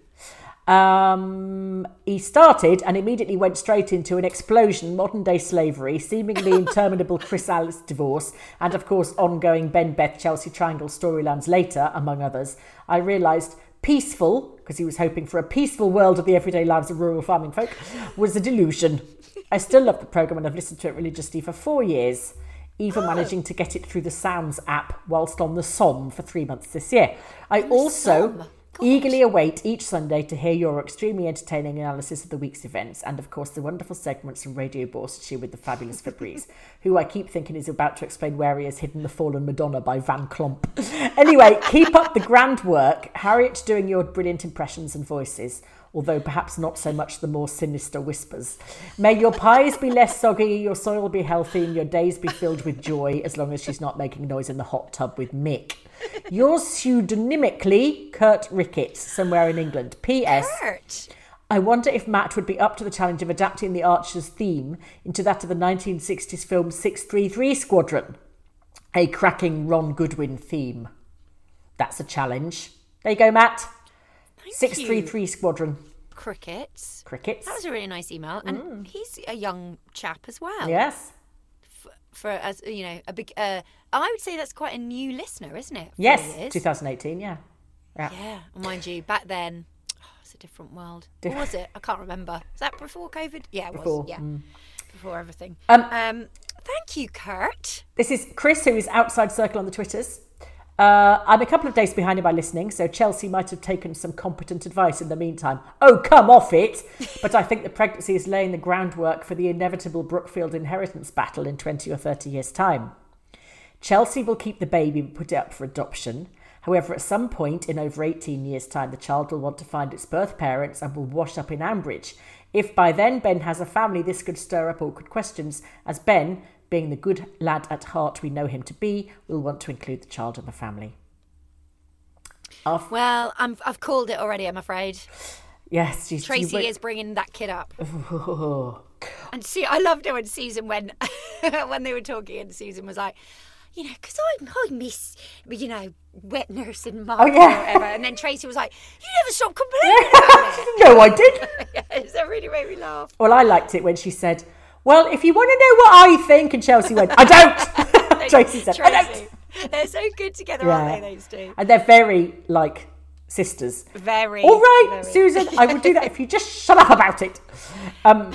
Um, he started and immediately went straight into an explosion, modern-day slavery, seemingly interminable Chris Alice divorce, and, of course, ongoing Ben Beth Chelsea Triangle storylines later, among others. I realised peaceful, because he was hoping for a peaceful world of the everyday lives of rural farming folk, was a delusion. I still love the programme and I've listened to it religiously for four years, even managing to get it through the Sounds app whilst on the Somme for three months this year. I also eagerly await each Sunday to hear your extremely entertaining analysis of the week's events and, of course, the wonderful segments from Radio Borsetshire with the fabulous Fabrice, who I keep thinking is about to explain where he has hidden the fallen Madonna by Van Klomp. Anyway, keep up the grand work. Harriet doing your brilliant impressions and voices, although perhaps not so much the more sinister whispers. May your pies be less soggy, your soil be healthy, and your days be filled with joy, as long as she's not making noise in the hot tub with Mick. Yours pseudonymically, Kurt Ricketts, somewhere in England. P S. Kurt. I wonder if Matt would be up to the challenge of adapting the Archer's theme into that of the nineteen sixties film six three three Squadron. A cracking Ron Goodwin theme. That's a challenge. There you go, Matt. Thank six three three you. Squadron. Crickets. Crickets. That was a really nice email. And Mm. he's a young chap as well. Yes. For, for as you know, a big. Uh, I would say that's quite a new listener, isn't it? Yes, Four two thousand eighteen, yeah. Yeah. Yeah. And mind you, back then, oh, it's a different world. What was it? I can't remember. Was that before COVID? Yeah, it Before, was. Yeah. mm. Before everything. Um, Um, thank you, Kurt. This is Chris, who is outside Circle on the Twitters. Uh, I'm a couple of days behind him by listening, so Chelsea might have taken some competent advice in the meantime. Oh, come off it! But I think the pregnancy is laying the groundwork for the inevitable Brookfield inheritance battle in twenty or thirty years' time. Chelsea will keep the baby but put it up for adoption. However, at some point in over eighteen years' time, the child will want to find its birth parents and will wash up in Ambridge. If by then Ben has a family, this could stir up awkward questions, as Ben, being the good lad at heart we know him to be, will want to include the child in the family. Off. Well, I'm, I've called it already, I'm afraid. Yes. You, Tracy you is bringing that kid up. And see, I loved it when Susan went, when they were talking and Susan was like, you know, because I, I miss, you know, wet nurse and mum oh, yeah. or whatever. And then Tracy was like, you never stop complaining about it. No, I didn't. Yes, that really made me laugh. Well, I liked it when she said, well, if you want to know what I think, and Chelsea went, I don't. Tracy said, Tracy. I don't. They're so good together, Yeah. aren't they, those two? And they're very, like, sisters. Very. All right, very. Susan, I would do that if you just shut up about it. Um,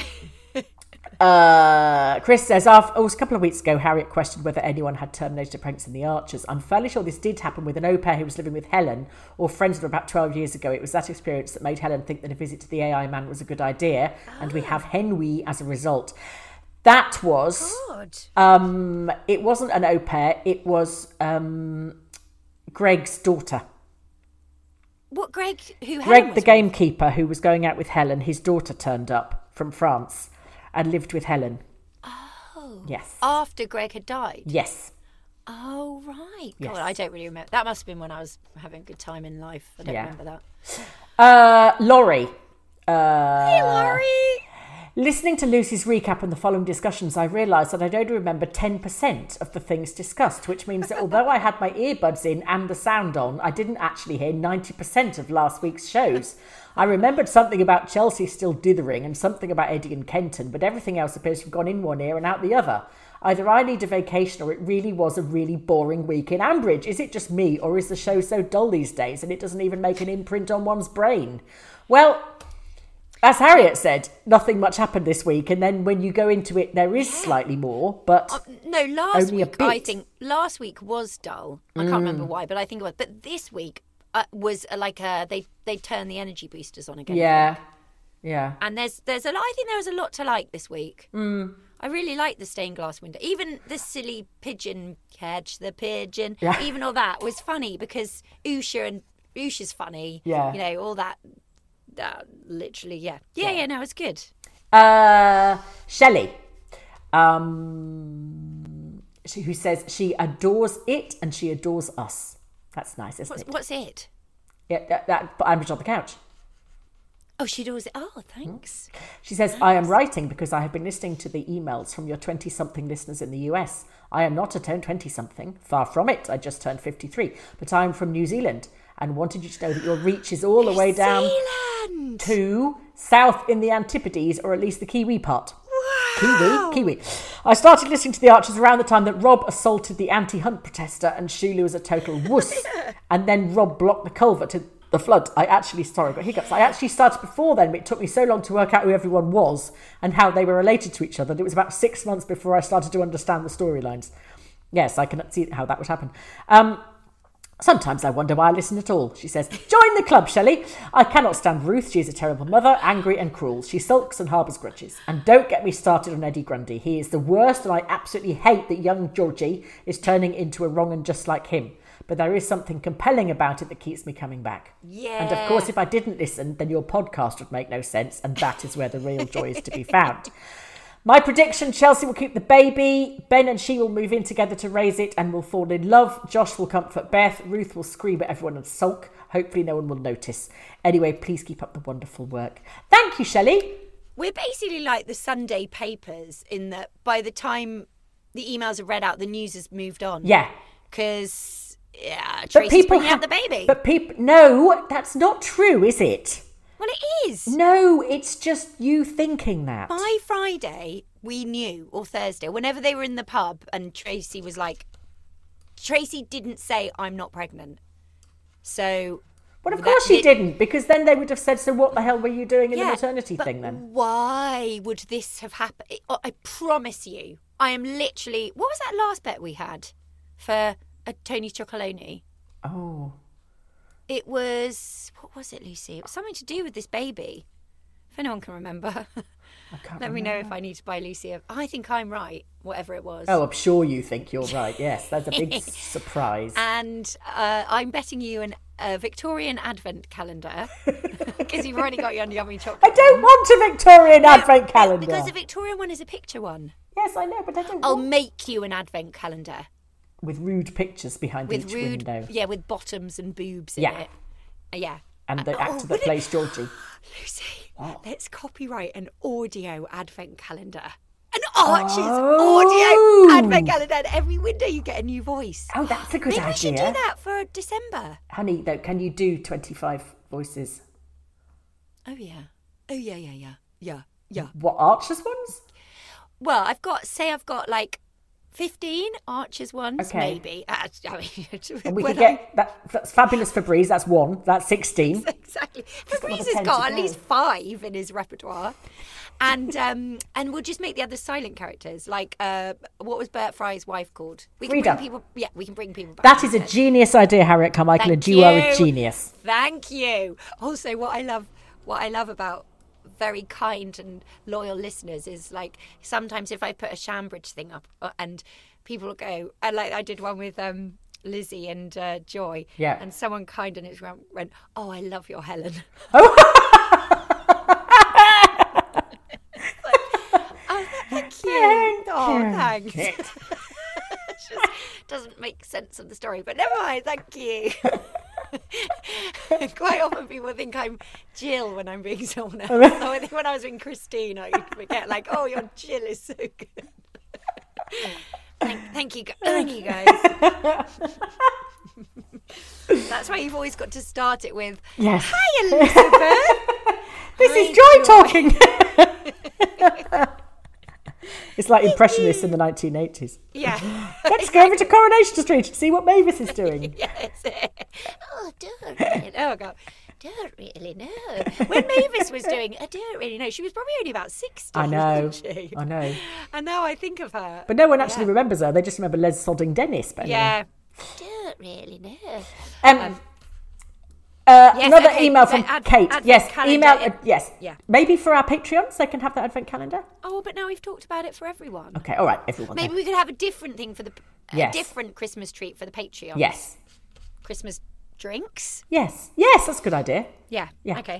uh, Chris says, after, oh, it was a couple of weeks ago, Harriet questioned whether anyone had terminated a pregnancy in the Archers. I'm fairly sure this did happen with an au pair who was living with Helen, or friends with her about twelve years ago. It was that experience that made Helen think that a visit to the A I man was a good idea, oh. and we have Henry as a result. That was, God. um, it wasn't an au pair, it was um, Greg's daughter. What, Greg? Who? Greg, Helen was the with? gamekeeper who was going out with Helen, his daughter turned up from France and lived with Helen. Oh. Yes. After Greg had died? Yes. Oh, right. Yes. God, I don't really remember. That must have been when I was having a good time in life. I don't Yeah. remember that. Uh, Laurie. Uh, Hey, Laurie. Listening to Lucy's recap and the following discussions, I realised that I'd only remember ten percent of the things discussed, which means that although I had my earbuds in and the sound on, I didn't actually hear ninety percent of last week's shows. I remembered something about Chelsea still dithering and something about Eddie and Kenton, but everything else appears to have gone in one ear and out the other. Either I need a vacation or it really was a really boring week in Ambridge. Is it just me, or is the show so dull these days and it doesn't even make an imprint on one's brain? Well, as Harriet said, nothing much happened this week, and then when you go into it, there is slightly more, but uh, no, last only a week bit. I think last week was dull. I can't Mm. remember why, but I think it was. But this week uh, was uh, like uh, they they turned the energy boosters on again. Yeah, yeah. And there's there's a lot. I think there was a lot to like this week. Mm. I really like the stained glass window. Even the silly pigeon, catch the pigeon. Yeah. Even all that was funny because Usha and Usha's funny. Yeah. You know, all that. Uh, literally, yeah. yeah. Yeah, yeah, no, it's good. Uh, Shelley, um, she, who says she adores it and she adores us. That's nice, isn't What's, it? what's it? Yeah, that, that, but I'm just on the couch. Oh, she adores it. Oh, thanks. She says, I am writing because I have been listening to the emails from your twenty-something listeners in the U S. I am not a twenty-something. Far from it. I just turned fifty-three. But I am from New Zealand and wanted you to know that your reach is all the way down Zealand. to south in the Antipodes, or at least the Kiwi part. Wow. Kiwi, Kiwi. I started listening to the Archers around the time that Rob assaulted the anti-hunt protester and Shulu was a total wuss. And then Rob blocked the culvert to the flood. I actually, sorry, but hiccups. I actually started before then, but it took me so long to work out who everyone was and how they were related to each other that it was about six months before I started to understand the storylines. Yes, I can see how that would happen. Um, Sometimes I wonder why I listen at all, she says. Join the club, Shelley. I cannot stand Ruth. She is a terrible mother, angry and cruel. She sulks and harbours grudges. And don't get me started on Eddie Grundy. He is the worst, and I absolutely hate that young Georgie is turning into a wrong and just like him. But there is something compelling about it that keeps me coming back. Yeah. And of course, if I didn't listen, then your podcast would make no sense, and that is where the real joy is to be found. My prediction, Chelsea will keep the baby, Ben and she will move in together to raise it and will fall in love. Josh will comfort Beth, Ruth will scream at everyone and sulk. Hopefully no one will notice. Anyway, please keep up the wonderful work. Thank you, Shelley. We're basically like the Sunday papers in that by the time the emails are read out, the news has moved on. Yeah. Because, yeah, But Tracy's people bringing have out the baby. But people, no, that's not true, is it? Well, it is. No, it's just you thinking that. By Friday, we knew, or Thursday, whenever they were in the pub and Tracy was like, Tracy didn't say, I'm not pregnant. So... Well, of that course she did- didn't, because then they would have said, so what the hell were you doing in Yeah, the maternity but thing then? Why would this have happened? I I promise you, I am literally... What was that last bet we had for a Tony Chocolonely? Oh. It was... What was it, Lucy? It was something to do with this baby. If anyone can remember. I can't Let remember. me know if I need to buy Lucy a... I think I'm right, whatever it was. Oh, I'm sure you think you're right. Yes, that's a big surprise. And uh, I'm betting you an, a Victorian Advent calendar because you've already got your yummy chocolate. I don't want a Victorian Advent calendar. Because the Victorian one is a picture one. Yes, I know, but I don't I'll want... make you an Advent calendar. With rude pictures behind With each rude, window. yeah, with bottoms and boobs in Yeah. it. Uh, yeah. And the oh, actor that wouldn't- plays Georgie. Lucy, What? let's copyright an audio Advent calendar. An Archers Oh. audio Advent calendar. And every window you get a new voice. Oh, that's a good Maybe idea. we should do that for December. Honey, though, can you do twenty-five voices? Oh, yeah. Oh, yeah, yeah, yeah. Yeah, yeah. What, Archers ones? Well, I've got, say I've got like fifteen Archers ones, Okay. maybe. Uh, I mean, And we when could get... That, that's Fabulous Febreze, that's one. That's sixteen. I- Exactly. got Febreze another has ten got to at go. least five in his repertoire. And um, and we'll just make the other silent characters. Like, uh, what was Bert Fry's wife called? We can Frida. bring people... Yeah, we can bring people back. That is a instead. genius idea, Harriet Carmichael, Thank and you, are a you. genius. Thank you. Also, what I love, what I love about very kind and loyal listeners is like sometimes if I put a Shambridge thing up uh, and people will go, and like I did one with um, Lizzie and uh, Joy, Yeah. and someone kind and it went, went, oh, I love your Helen. Oh, thank you. Oh, thanks. It just doesn't make sense of the story, but never mind. Thank you. Quite often people think I'm Jill when I'm being someone else. So I think when I was being Christine, I forget, like, oh, your Jill is so good. thank, thank you, thank you guys. That's why you've always got to start it with, yes. Hi, Elizabeth. This Hi, is Joy, Joy talking. It's like Impressionists in the nineteen eighties. Yeah. Let's go over to Coronation Street and see what Mavis is doing. Yes. Oh, don't really know. I go, don't really know. When Mavis was doing, I don't really know. She was probably only about sixty. I know. Wasn't she? I know. And now I think of her. But no one actually yeah. remembers her. They just remember Les sodding Dennis. But anyway. Yeah. Don't really know. Um, Um, Uh, Yes, another okay, email the from ad- Kate. advent Yes, calendar, email. yeah. Uh, yes, Yeah. Maybe for our Patreons, they can have the advent calendar. Oh, but now we've talked about it for everyone. Okay, all right, everyone. Maybe then. we could have a different thing for the a Yes. different Christmas treat for the Patreon. Yes, Christmas drinks. yes, yes. That's a good idea. Yeah. Yeah. Okay.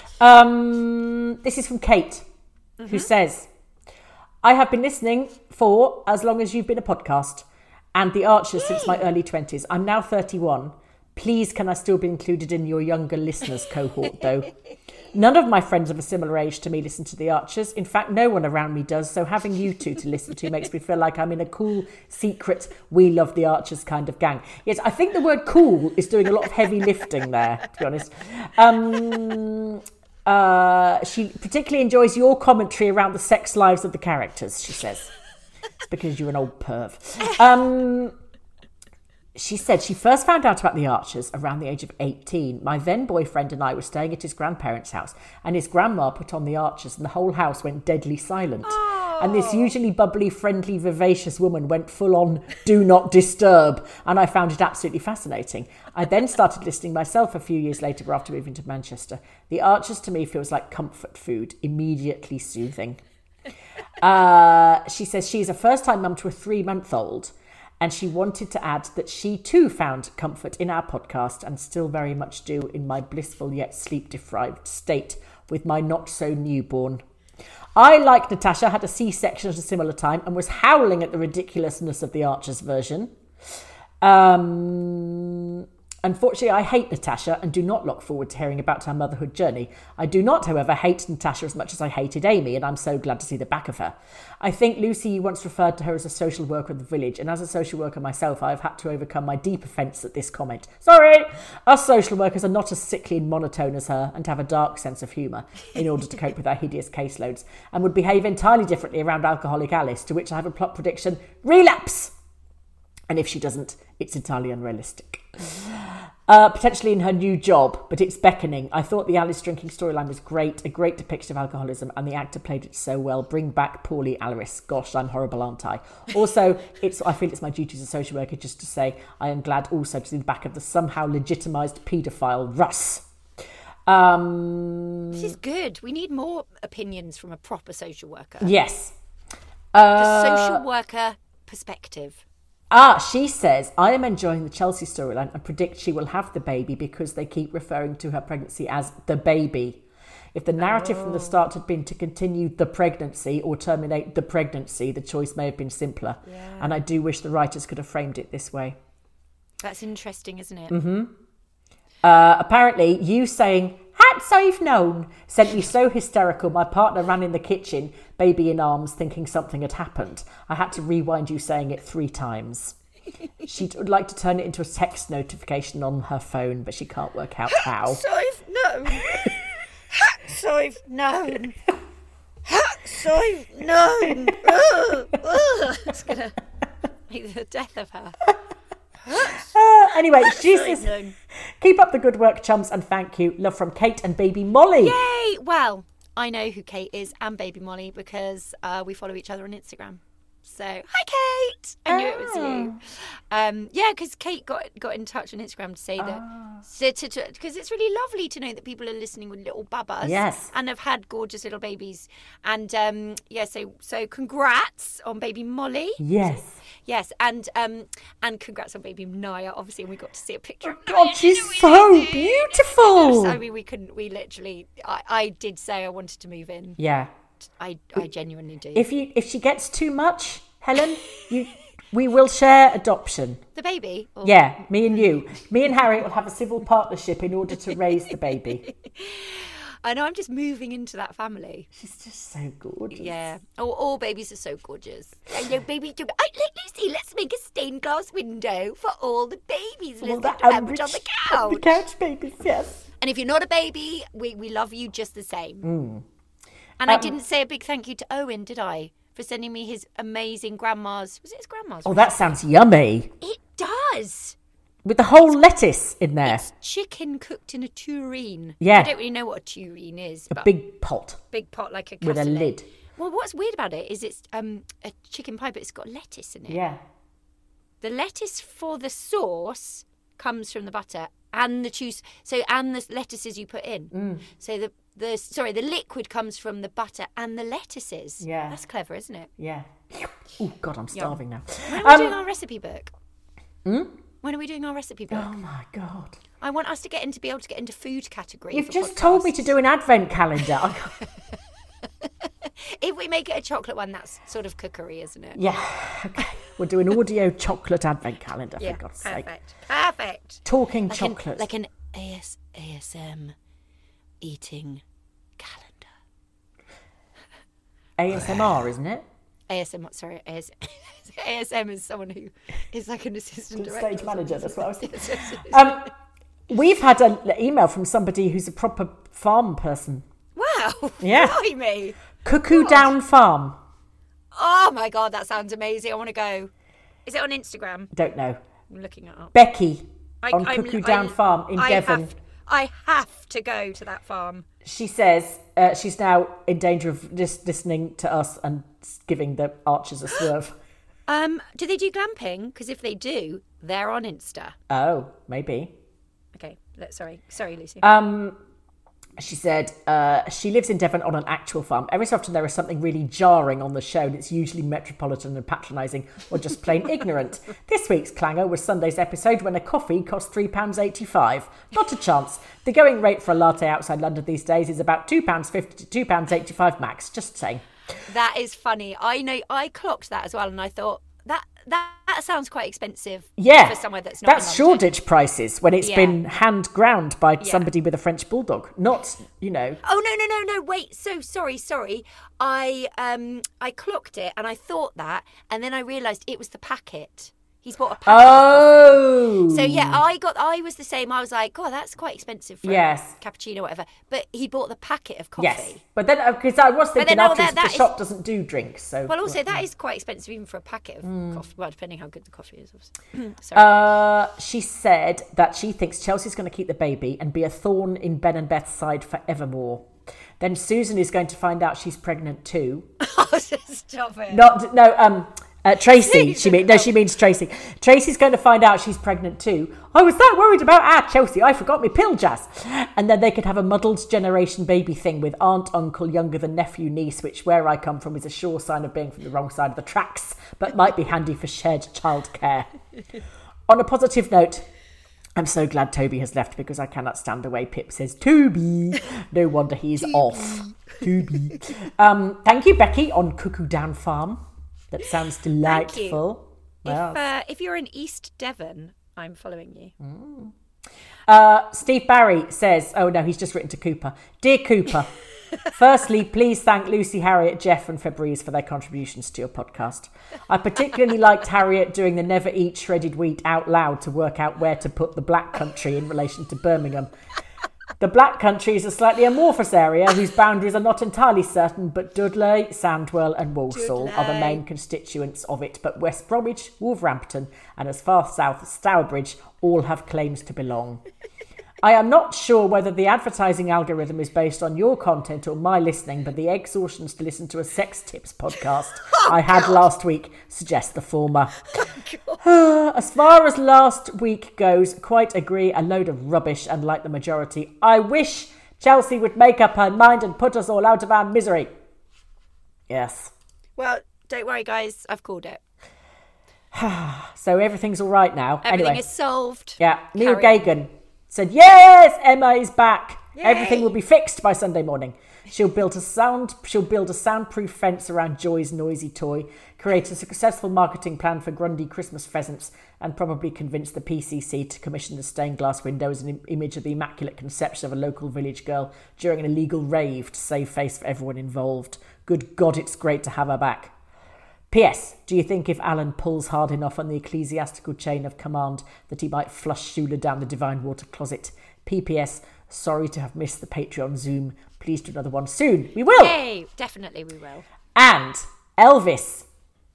Um, this is from Kate, Mm-hmm. who says, "I have been listening for as long as you've been a podcast, and The Archers since my early twenties. I'm now thirty-one. Please, can I still be included in your younger listeners cohort, though? None of my friends of a similar age to me listen to The Archers. In fact, no one around me does. So having you two to listen to makes me feel like I'm in a cool, secret, we love The Archers kind of gang." Yes, I think the word cool is doing a lot of heavy lifting there, to be honest. Um, uh, she particularly enjoys your commentary around the sex lives of the characters, she says. It's because you're an old perv. Um... She said she first found out about The Archers around the age of eighteen. My then boyfriend and I were staying at his grandparents' house, and his grandma put on The Archers, and the whole house went deadly silent. Oh. And this usually bubbly, friendly, vivacious woman went full on do not disturb, and I found it absolutely fascinating. I then started listening myself a few years later after moving to Manchester. The Archers to me feels like comfort food, immediately soothing. Uh, she says she's a first-time mum to a three-month-old. And she wanted to add that she too found comfort in our podcast and still very much do in my blissful yet sleep-deprived state with my not-so-newborn. I, like Natasha, had a C-section at a similar time and was howling at the ridiculousness of the Archers version. Um... Unfortunately, I hate Natasha and do not look forward to hearing about her motherhood journey. I do not, however, hate Natasha as much as I hated Amy, and I'm so glad to see the back of her. I think Lucy once referred to her as a social worker of the village, and as a social worker myself, I have had to overcome my deep offence at this comment. Sorry! Us social workers are not as sickly and monotone as her and have a dark sense of humour in order to cope with our hideous caseloads, and would behave entirely differently around alcoholic Alice, to which I have a plot prediction: relapse! And if she doesn't, it's entirely unrealistic. Uh, potentially in her new job, but it's beckoning. I thought the Alice drinking storyline was great, a great depiction of alcoholism, and the actor played it so well. Bring back poorly Alice. Gosh, I'm horrible, aren't I? Also, it's I feel it's my duty as a social worker just to say I am glad also to see the back of the somehow legitimised paedophile Russ. Um, this is good. We need more opinions from a proper social worker. Yes. The Uh, social worker perspective. Ah, she says, I am enjoying the Chelsea storyline and predict she will have the baby because they keep referring to her pregnancy as the baby. If the narrative oh. from the start had been to continue the pregnancy or terminate the pregnancy, the choice may have been simpler. Yeah. And I do wish the writers could have framed it this way. That's interesting, isn't it? Mm-hmm. Uh, apparently, you saying, "Hats I've known," sent me so hysterical my partner ran in the kitchen, baby in arms, thinking something had happened. I had to rewind you saying it three times. She would like to turn it into a text notification on her phone, but she can't work out how. Hats I've known. Hats I've known. Hats I've known. Ugh, ugh. It's going to be the death of her. Uh, anyway, she says, keep up the good work, chums, and thank you. Love from Kate and baby Molly. Yay! Well, I know who Kate is and baby Molly because uh, we follow each other on Instagram. So, hi, Kate! I knew oh. it was you. Um, yeah, because Kate got got in touch on Instagram to say that, because oh. it's really lovely to know that people are listening with little bubbas. Yes. And have had gorgeous little babies. And, um, yeah, so so congrats on baby Molly. Yes. Yes, and um, and congrats on baby Naya, obviously, and we got to see a picture of God, Naya. she's so beautiful. I mean, we couldn't, we literally, I, I did say I wanted to move in. Yeah. I, I genuinely do. If you if she gets too much, Helen, you We will share adoption. The baby? Or... Yeah, me and you. Me and Harriet will have a civil partnership in order to raise the baby. I know, I'm just moving into that family. She's just so gorgeous. Yeah. All, all babies are so gorgeous. I know babies do. I, Lucy, let's make a stained glass window for all the babies All listening the to Ambridge on the couch. On the couch babies, yes. And if you're not a baby, we, we love you just the same. Mm. And um, I didn't say a big thank you to Owen, did I? For sending me his amazing grandma's... Was it his grandma's? Oh, that sounds yummy. It does. With the whole lettuce in there. It's chicken cooked in a tureen. Yeah. I don't really know what a tureen is. A but big pot. Big pot, like a with a cassoulet. lid. Well, what's weird about it is it's um, a chicken pie, but it's got lettuce in it. Yeah. The lettuce for the sauce comes from the butter and the juice. So and the lettuces you put in. Mm. So the the sorry, the liquid comes from the butter and the lettuces. Yeah. That's clever, isn't it? Yeah. Oh God, I'm starving Yum. now. When are we um, doing our recipe book? Hmm? When are we doing our recipe book? Oh my God. I want us to get into be able to get into food category. You've for just podcasts. told me to do an advent calendar. If we make it a chocolate one, that's sort of cookery, isn't it? Yeah. Okay. We'll do an audio chocolate advent calendar, for Yeah, God's perfect. sake. Perfect. Talking like chocolate. An, like an A S, A S M eating calendar. A S M R, isn't it? A S M R, sorry. A S M, A S M is someone who is like an assistant Stage director. manager, that's what I was thinking. Yes, yes, yes. Um, we've had an email from somebody who's a proper farm person. Wow. Yeah. Blimey. Cuckoo God. Down Farm. Oh my God, that sounds amazing. I want to go. Is it on Instagram? Don't know. I'm looking it up. Becky I, on I'm- Cuckoo I- Down Farm in I Devon. Have, I have to go to that farm. She says uh, she's now in danger of just listening to us and giving the archers a swerve. Um, do they do glamping? Because if they do, they're on Insta. Oh, maybe. Okay, let, sorry, sorry, Lucy. Um, she said uh, she lives in Devon on an actual farm. Every so often there is something really jarring on the show, and it's usually metropolitan and patronising or just plain ignorant. This week's clanger was Sunday's episode when a coffee cost three pounds eighty-five. Not a chance. The going rate for a latte outside London these days is about two pounds fifty to two pounds eighty-five max. Just saying. That is funny. I know. I clocked that as well, and I thought that that, that sounds quite expensive. Yeah, for somewhere that's not. That's in London. Shoreditch prices when it's Yeah. been hand ground by Yeah. somebody with a French bulldog. Not, you know. Oh no no no no! Wait. So sorry sorry. I um I clocked it, and I thought that, and then I realised it was the packet. He's bought a packet. Oh. Of coffee. So yeah, I got. I was the same. I was like, God, that's quite expensive for Yes. a cappuccino, or whatever. But he bought the packet of coffee. Yes, but then because I was thinking, then, oh, afterwards, that- that the is- shop doesn't do drinks, so. Well, also yeah. that is quite expensive even for a packet of Mm. coffee. Well, depending how good the coffee is, obviously. Sorry. Uh, she said that she thinks Chelsea's going to keep the baby and be a thorn in Ben and Beth's side forevermore. Then Susan is going to find out she's pregnant too. Oh, stop it. Not no um. Uh, Tracy, she mean no, she means Tracy. Tracy's going to find out she's pregnant too. I was that worried about ah Chelsea. I forgot me pill jazz. And then they could have a muddled generation baby thing with aunt, uncle, younger than nephew, niece, which where I come from is a sure sign of being from the wrong side of the tracks, but might be handy for shared childcare. On a positive note, I'm so glad Toby has left because I cannot stand the way Pip says Toby. No wonder he's off. Toby. Um, thank you, Becky, on Cuckoo Down Farm. That sounds delightful. If, Well, uh, if you're in East Devon, I'm following you. Mm. Uh, Steve Barry says, oh no, he's just written to Cooper. Dear Cooper, firstly, please thank Lucy, Harriet, Jeff and Febreze for their contributions to your podcast. I particularly liked Harriet doing the never eat shredded wheat out loud to work out where to put the Black Country in relation to Birmingham. The Black Country is a slightly amorphous area whose boundaries are not entirely certain, but Dudley, Sandwell and Walsall are the main constituents of it, but West Bromwich, Wolverhampton and as far south as Stourbridge all have claims to belong. I am not sure whether the advertising algorithm is based on your content or my listening, but the exhaustions to listen to a sex tips podcast oh, I had God. last week suggest the former. Oh, as far as last week goes, quite agree, a load of rubbish, and like the majority, I wish Chelsea would make up her mind and put us all out of our misery. Yes. Well, don't worry, guys. I've called it. So everything's all right now. Everything anyway. is solved. Yeah. Neil Carry Gagan said, yes, Emma is back. Yay. Everything will be fixed by Sunday morning. She'll build a sound. She'll build a soundproof fence around Joy's noisy toy, create a successful marketing plan for Grundy Christmas pheasants, and probably convince the P C C to commission the stained glass window as an im- image of the Immaculate Conception of a local village girl during an illegal rave to save face for everyone involved. Good God, it's great to have her back. P S. Do you think if Alan pulls hard enough on the ecclesiastical chain of command that he might flush Shula down the divine water closet? P P S. Sorry to have missed the Patreon Zoom. Please do another one soon. We will. Yay, definitely we will. And Elvis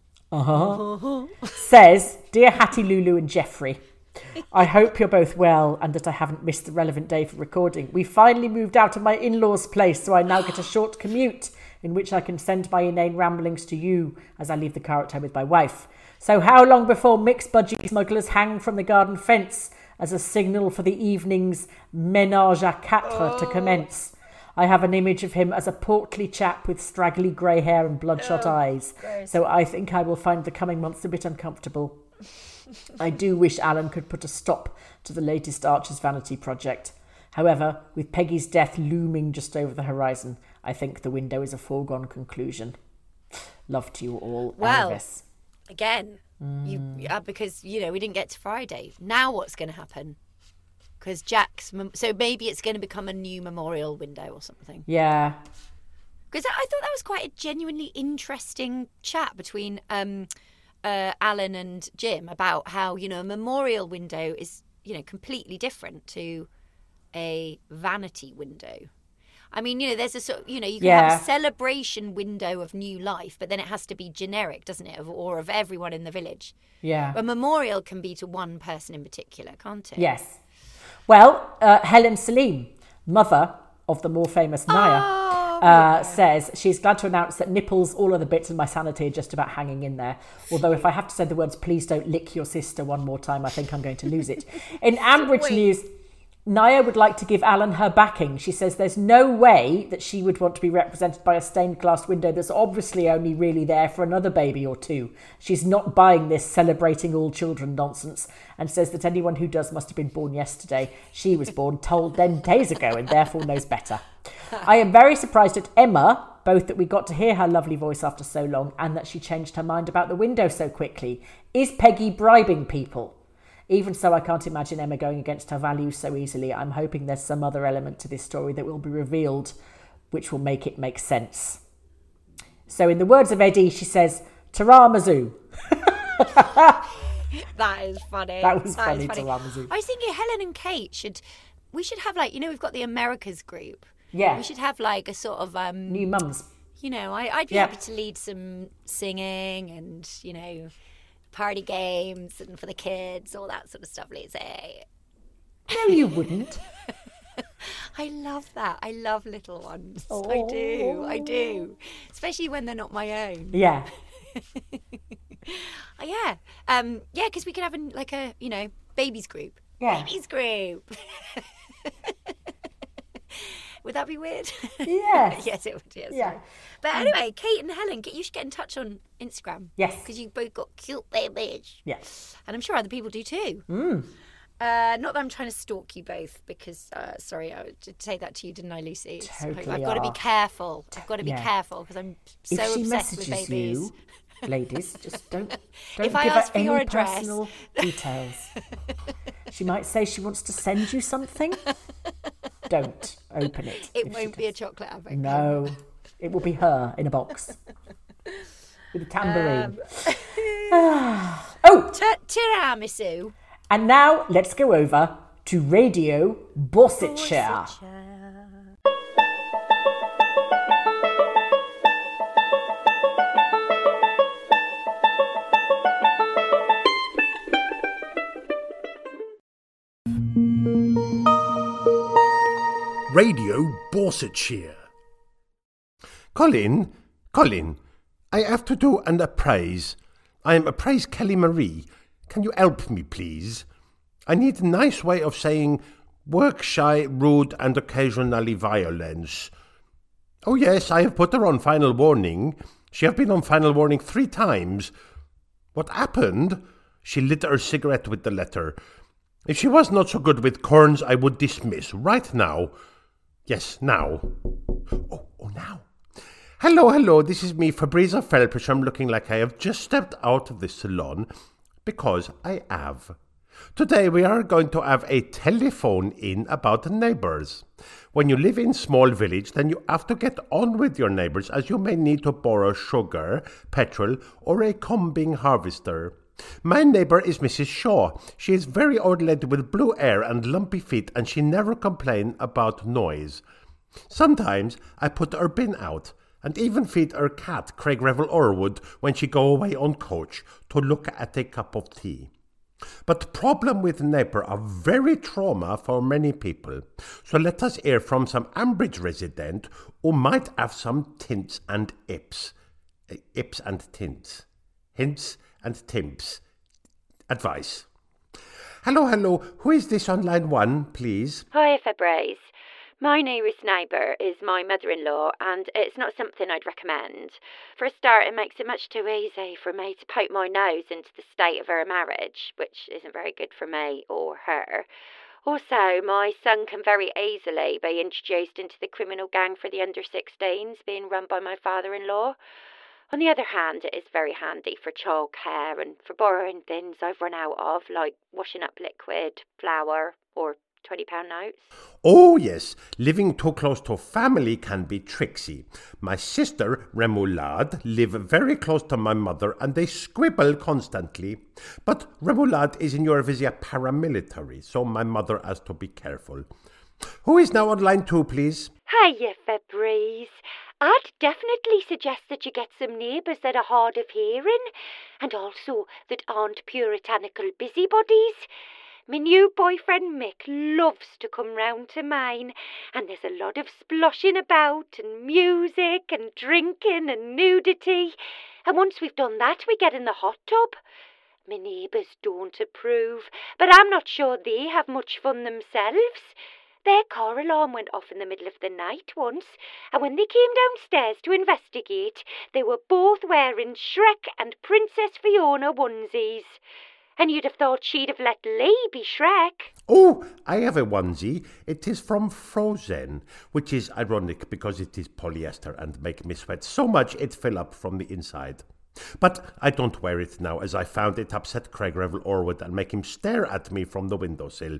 uh-huh, says, Dear Hattie, Lulu and Jeffrey, I hope you're both well and that I haven't missed the relevant day for recording. We finally moved out of my in-laws' place, so I now get a short commute in which I can send my inane ramblings to you as I leave the car at home with my wife. So how long before mixed budgie smugglers hang from the garden fence as a signal for the evening's ménage à quatre oh. to commence? I have an image of him as a portly chap with straggly grey hair and bloodshot oh, eyes, gross. So I think I will find the coming months a bit uncomfortable. I do wish Alan could put a stop to the latest Archer's Vanity project. However, with Peggy's death looming just over the horizon, I think the window is a foregone conclusion. Love to you all, well, Elvis. Again, mm. you, uh, because, you know, we didn't get to Friday. Now what's going to happen? Because Jack's... Mem- so maybe it's going to become a new memorial window or something. Yeah. Because I thought that was quite a genuinely interesting chat between um, uh, Alan and Jim about how, you know, a memorial window is, you know, completely different to a vanity window. I mean, you know, there's a sort of, you know, you can yeah. have a celebration window of new life, but then it has to be generic, doesn't it? Of, or of everyone in the village. Yeah. A memorial can be to one person in particular, can't it? Yes. Well, uh, Helen Salim, mother of the more famous Naya, oh, uh, says she's glad to announce that nipples, all other bits of my sanity are just about hanging in there. Although if I have to say the words, please don't lick your sister one more time, I think I'm going to lose it. In Ambridge Sweet. News, Naya would like to give Alan her backing. She says there's no way that she would want to be represented by a stained glass window that's obviously only really there for another baby or two. She's not buying this celebrating all children nonsense and says that anyone who does must have been born yesterday. She was born told ten days ago and therefore knows better. I am very surprised at Emma, both that we got to hear her lovely voice after so long and that she changed her mind about the window so quickly. Is Peggy bribing people? Even so, I can't imagine Emma going against her values so easily. I'm hoping there's some other element to this story that will be revealed which will make it make sense. So in the words of Eddie, she says, Ta-ra, Mizzou. That is funny. That was that funny, funny. Ta-ra, Mizzou. I was thinking Helen and Kate should... We should have, like, you know, we've got the Americas group. Yeah. We should have, like, a sort of... Um, New mums. You know, I, I'd be yeah. happy to lead some singing and, you know... party games and for the kids, all that sort of stuff, Lizzie. No, you wouldn't. I love that. I love little ones. Oh. I do. I do. Especially when they're not my own. Yeah. oh, yeah. Um, yeah, because we could have, a, like, a, you know, babies group. Yeah. Babies group. Would that be weird? Yes. yes, it would. Yes. Yeah. But anyway, Kate and Helen, you should get in touch on Instagram. Yes. Because you both got cute babies. Yes. And I'm sure other people do too. Mm. Uh, not that I'm trying to stalk you both, because, uh, sorry, I did say that to you, didn't I, Lucy? Totally I've got to be are. careful. I've got to be Yeah. careful, because I'm so if she obsessed with messages babies. you, ladies, just don't, don't If I give ask her for any your address. personal details. She might say she wants to send you something. Don't open it. It won't be a chocolate advent. No, it will be her in a box with a tambourine. Um, oh, T- tiramisu. And now let's go over to Radio Borsetshire. Radio Borsetshire. Colin, Colin, I have to do an appraise. I am appraise Kelly Marie. Can you help me, please? I need a nice way of saying work shy, rude, and occasionally violence. Oh yes, I have put her on final warning. She have been on final warning three times. What happened? She lit her cigarette with the letter. If she was not so good with corns, I would dismiss right now. Yes, now. Oh, oh now. Hello, hello, this is me, Fabrizio Felpish. I'm looking like I have just stepped out of the salon, because I have. Today we are going to have a telephone in about neighbours. When you live in small village, then you have to get on with your neighbours, as you may need to borrow sugar, petrol, or a combing harvester. My neighbour is Missus Shaw. She is very old lady with blue hair and lumpy feet, and she never complains about noise. Sometimes I put her bin out, and even feed her cat, Craig Revel Orwood, when she go away on coach to look at a cup of tea. But problem with neighbour are very trauma for many people. So let us hear from some Ambridge resident who might have some tints and ips. Uh, ips and tints. Hints and timps. Advice. Hello, hello. Who is this on line one, please? Hi, Fabrice. My nearest neighbour is my mother-in-law, and it's not something I'd recommend. For a start, it makes it much too easy for me to poke my nose into the state of her marriage, which isn't very good for me or her. Also, my son can very easily be introduced into the criminal gang for the under sixteens being run by my father-in-law. On the other hand, it is very handy for childcare and for borrowing things I've run out of, like washing up liquid, flour, or twenty pound notes. Oh yes, living too close to family can be tricksy. My sister, Remoulade, live very close to my mother and they squabble constantly. But Remoulade is in Eurovisia paramilitary, so my mother has to be careful. Who is now on line two, please? Hiya, Fabrice. I'd definitely suggest that you get some neighbours that are hard of hearing, and also that aren't puritanical busybodies. My new boyfriend Mick loves to come round to mine, and there's a lot of sploshing about and music and drinking and nudity. And once we've done that, we get in the hot tub. My neighbours don't approve, but I'm not sure they have much fun themselves. Their car alarm went off in the middle of the night once, and when they came downstairs to investigate, they were both wearing Shrek and Princess Fiona onesies. And you'd have thought she'd have let Lee be Shrek. Oh, I have a onesie. It is from Frozen, which is ironic because it is polyester and make me sweat so much it fill up from the inside. But I don't wear it now, as I found it upset Craig Revel Orwood and make him stare at me from the windowsill.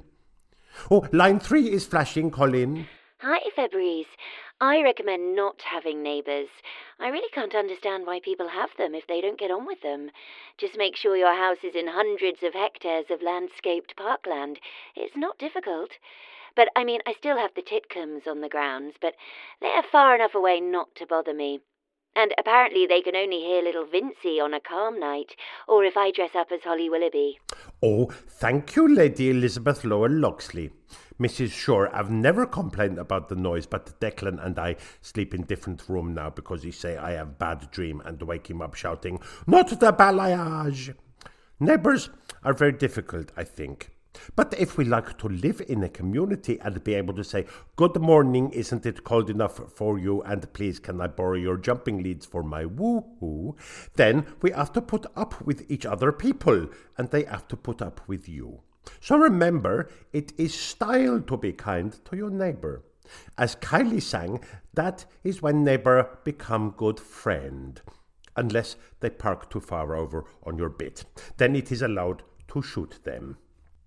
Oh, line three is flashing, Colin. Hi, Fabrice. I recommend not having neighbours. I really can't understand why people have them if they don't get on with them. Just make sure your house is in hundreds of hectares of landscaped parkland. It's not difficult. But, I mean, I still have the Titcombs on the grounds, but they're far enough away not to bother me. And apparently they can only hear little Vincey on a calm night, or if I dress up as Holly Willoughby. Oh, thank you, Lady Elizabeth Lower Loxley. Missus Shore, I've never complained about the noise, but Declan and I sleep in different room now because he say I have bad dream and wake him up shouting, "Not the balayage!" Neighbours are very difficult, I think. But if we like to live in a community and be able to say, "Good morning, isn't it cold enough for you? And please, can I borrow your jumping leads for my woo-hoo?" then we have to put up with each other people, and they have to put up with you. So remember, it is style to be kind to your neighbour. As Kylie sang, that is when neighbour become good friend. Unless they park too far over on your bit. Then it is allowed to shoot them.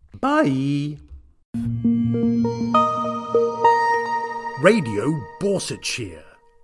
Bye! Radio Borsetshire.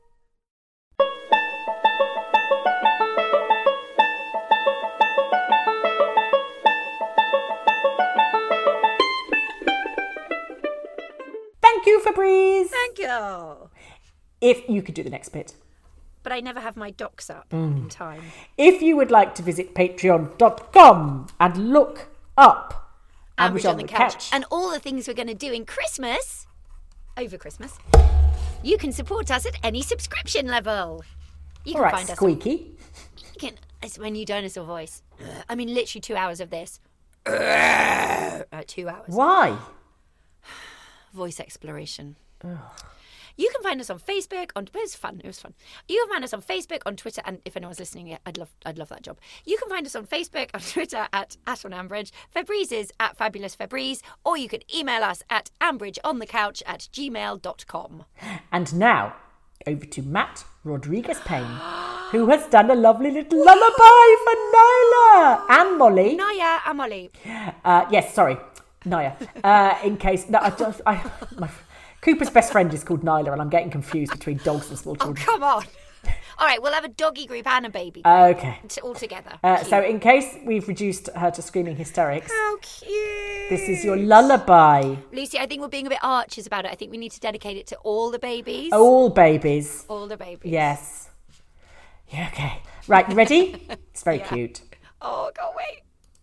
Thank you, Fabrice. Thank you. If you could do the next bit. But I never have my docs up Mm. in time. If you would like to visit patreon dot com and look up Ambridge on the couch. And all the things we're going to do in Christmas, over Christmas, you can support us at any subscription level. You can All right, find us. squeaky. You can, it's my new dinosaur voice. I mean, literally two hours of this. Uh, two hours. Why? Voice exploration. Ugh. You can find us on Facebook. On it was fun. It was fun. You can find us on Facebook, on Twitter, and if anyone's listening, yeah, I'd love, I'd love that job. You can find us on Facebook, on Twitter at at on Ambridge. Fabrice is at Fabulous Fabrice, or you can email us at ambridgeonthecouch at gmail dot com. And now, over to Matt Rodriguez Payne, who has done a lovely little lullaby for Nyla and Molly. Naya and Molly. Uh, yes, sorry, Naya. Uh, in case no, I just I my Cooper's best friend is called Nyla, and I'm getting confused between dogs and small children. Oh, come on. All right, we'll have a doggy group and a baby group. Okay. All together. Uh, so in case we've reduced her to screaming hysterics. How cute. This is your lullaby. Lucy, I think we're being a bit archers about it. I think we need to dedicate it to all the babies. All babies. All the babies. Yes. Yeah, okay. Right, you ready? It's very yeah. cute. Oh, can't wait.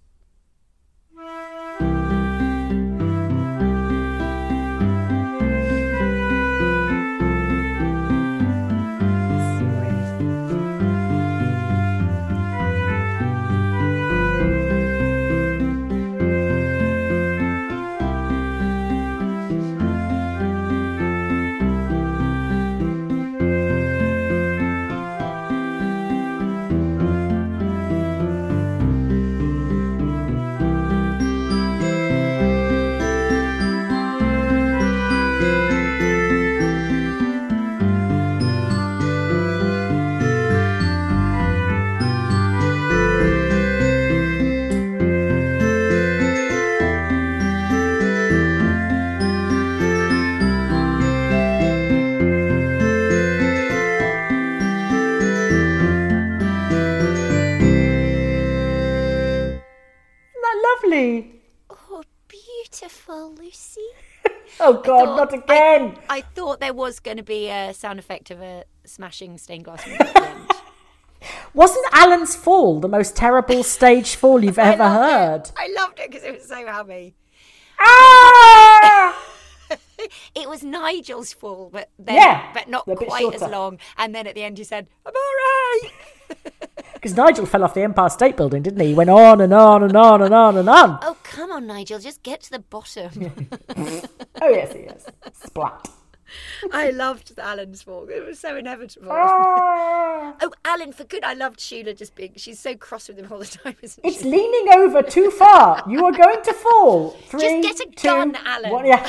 Oh, beautiful, Lucy. Oh, God, thought, not again. I, I thought there was going to be a sound effect of a smashing stained glass window at the end. Wasn't Alan's fall the most terrible stage fall you've ever I heard? It. I loved it because it was so happy. Ah! It was Nigel's fall, but then, yeah, but not quite quite as long. And then at the end, you said, "I'm all right." Because Nigel fell off the Empire State Building, didn't he? He went on and on and on and on and on. Oh, come on, Nigel, just get to the bottom. Oh yes, he is. Splat. I loved Alan's fall. It was so inevitable. Ah. Oh, Alan, for good. I loved Sheila just being. She's so cross with him all the time, isn't it's she? It's leaning over too far. You are going to fall. Three, just get a two, gun, Alan. One, yeah.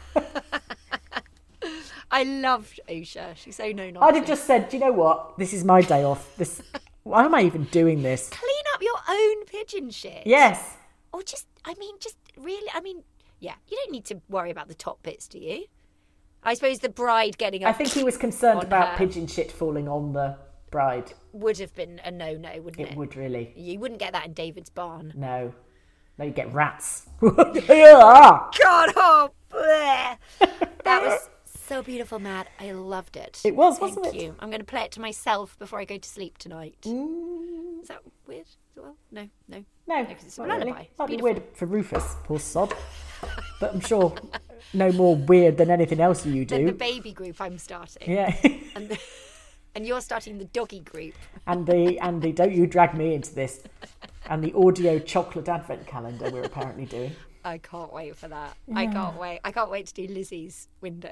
I loved Usha. She's so no nonsense. I'd have just said, do you know what? This is my day off. This. Why am I even doing this? Clean up your own pigeon shit. Yes. Or just, I mean, just really, I mean, yeah, you don't need to worry about the top bits, do you? I suppose the bride getting up. I think he was concerned about her pigeon shit falling on the bride. Would have been a no-no, wouldn't it? It would really. You wouldn't get that in David's barn. No. No, you get rats. God, oh, bleh. That was so beautiful, Matt. I loved it. It was, Thank wasn't it? you. I'm going to play it to myself before I go to sleep tonight. Mm. Is that weird as well? No, no. No, because it's a not lullaby. really. Might be Beautiful. weird for Rufus, poor sod. But I'm sure no more weird than anything else you do. Then the baby group I'm starting. Yeah. and, the, and you're starting the doggy group. And the, and the don't you drag me into this. And the audio chocolate advent calendar we're apparently doing. I can't wait for that. Yeah. I can't wait. I can't wait to do Lizzie's window.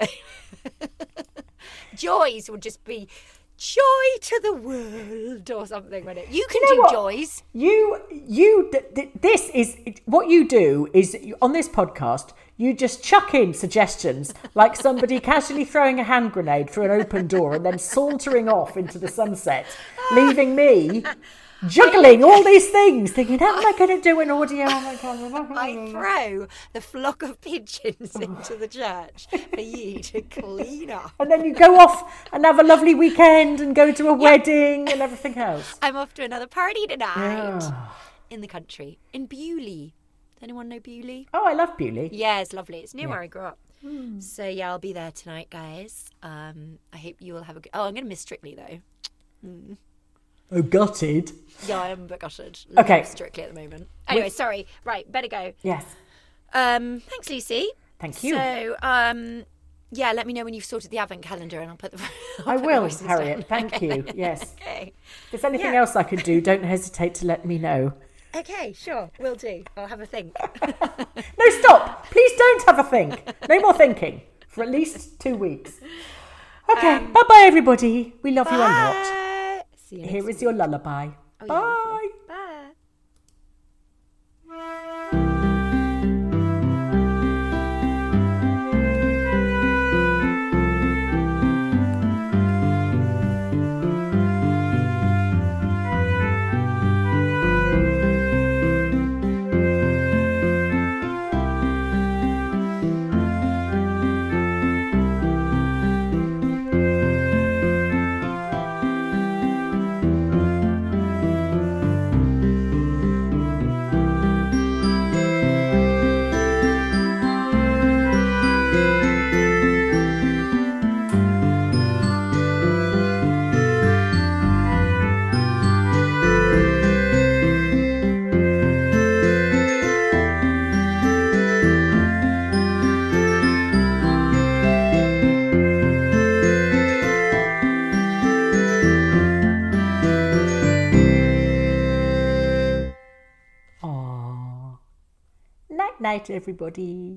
Joy's would just be joy to the world or something, wouldn't it? You can you know do what? Joy's. You, you, th- th- this is, what you do is, on this podcast, you just chuck in suggestions like somebody casually throwing a hand grenade through an open door and then sauntering off into the sunset, leaving me juggling all these things, thinking, how am I going to do an audio? I throw the flock of pigeons into the church for you to clean up. And then you go off and have a lovely weekend and go to a yeah. wedding and everything else. I'm off to another party tonight yeah. in the country, in Bewley. Does anyone know Bewley? Oh, I love Bewley. Yeah, it's lovely. It's near yeah. where I grew up. Mm. So yeah, I'll be there tonight, guys. Um, I hope you will have a good... Oh, I'm going to miss Strictly, though. Mm. Oh, gutted. Yeah, I am a bit gutted. Okay. Love Strictly at the moment. Anyway, With... sorry. Right, better go. Yes. Um, thanks, Lucy. Thank you. So, um, yeah, let me know when you've sorted the advent calendar and I'll put the... I'll I put will, the Harriet. down. Thank you. Yes. Okay. If there's anything yeah. else I could do, don't hesitate to let me know. Okay, sure. Will do. I'll have a think. No, stop. Please don't have a think. No more thinking. For at least two weeks. Okay. Um, bye-bye, everybody. We love bye. you a lot. See you Here next is week. your lullaby. Oh, bye. Yeah, bye. Night, everybody.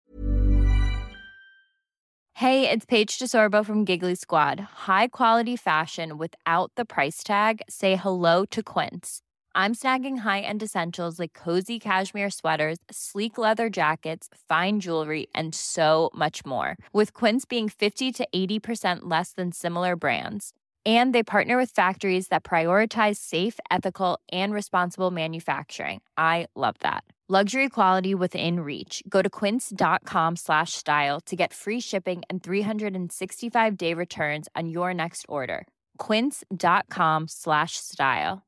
Hey, it's Paige DeSorbo from Giggly Squad. High quality fashion without the price tag. Say hello to Quince. I'm snagging high-end essentials like cozy cashmere sweaters, sleek leather jackets, fine jewelry, and so much more. With Quince being fifty to eighty percent less than similar brands. And they partner with factories that prioritize safe, ethical, and responsible manufacturing. I love that. Luxury quality within reach. Go to quince.com slash style to get free shipping and three sixty-five day returns on your next order. Quince.com slash style.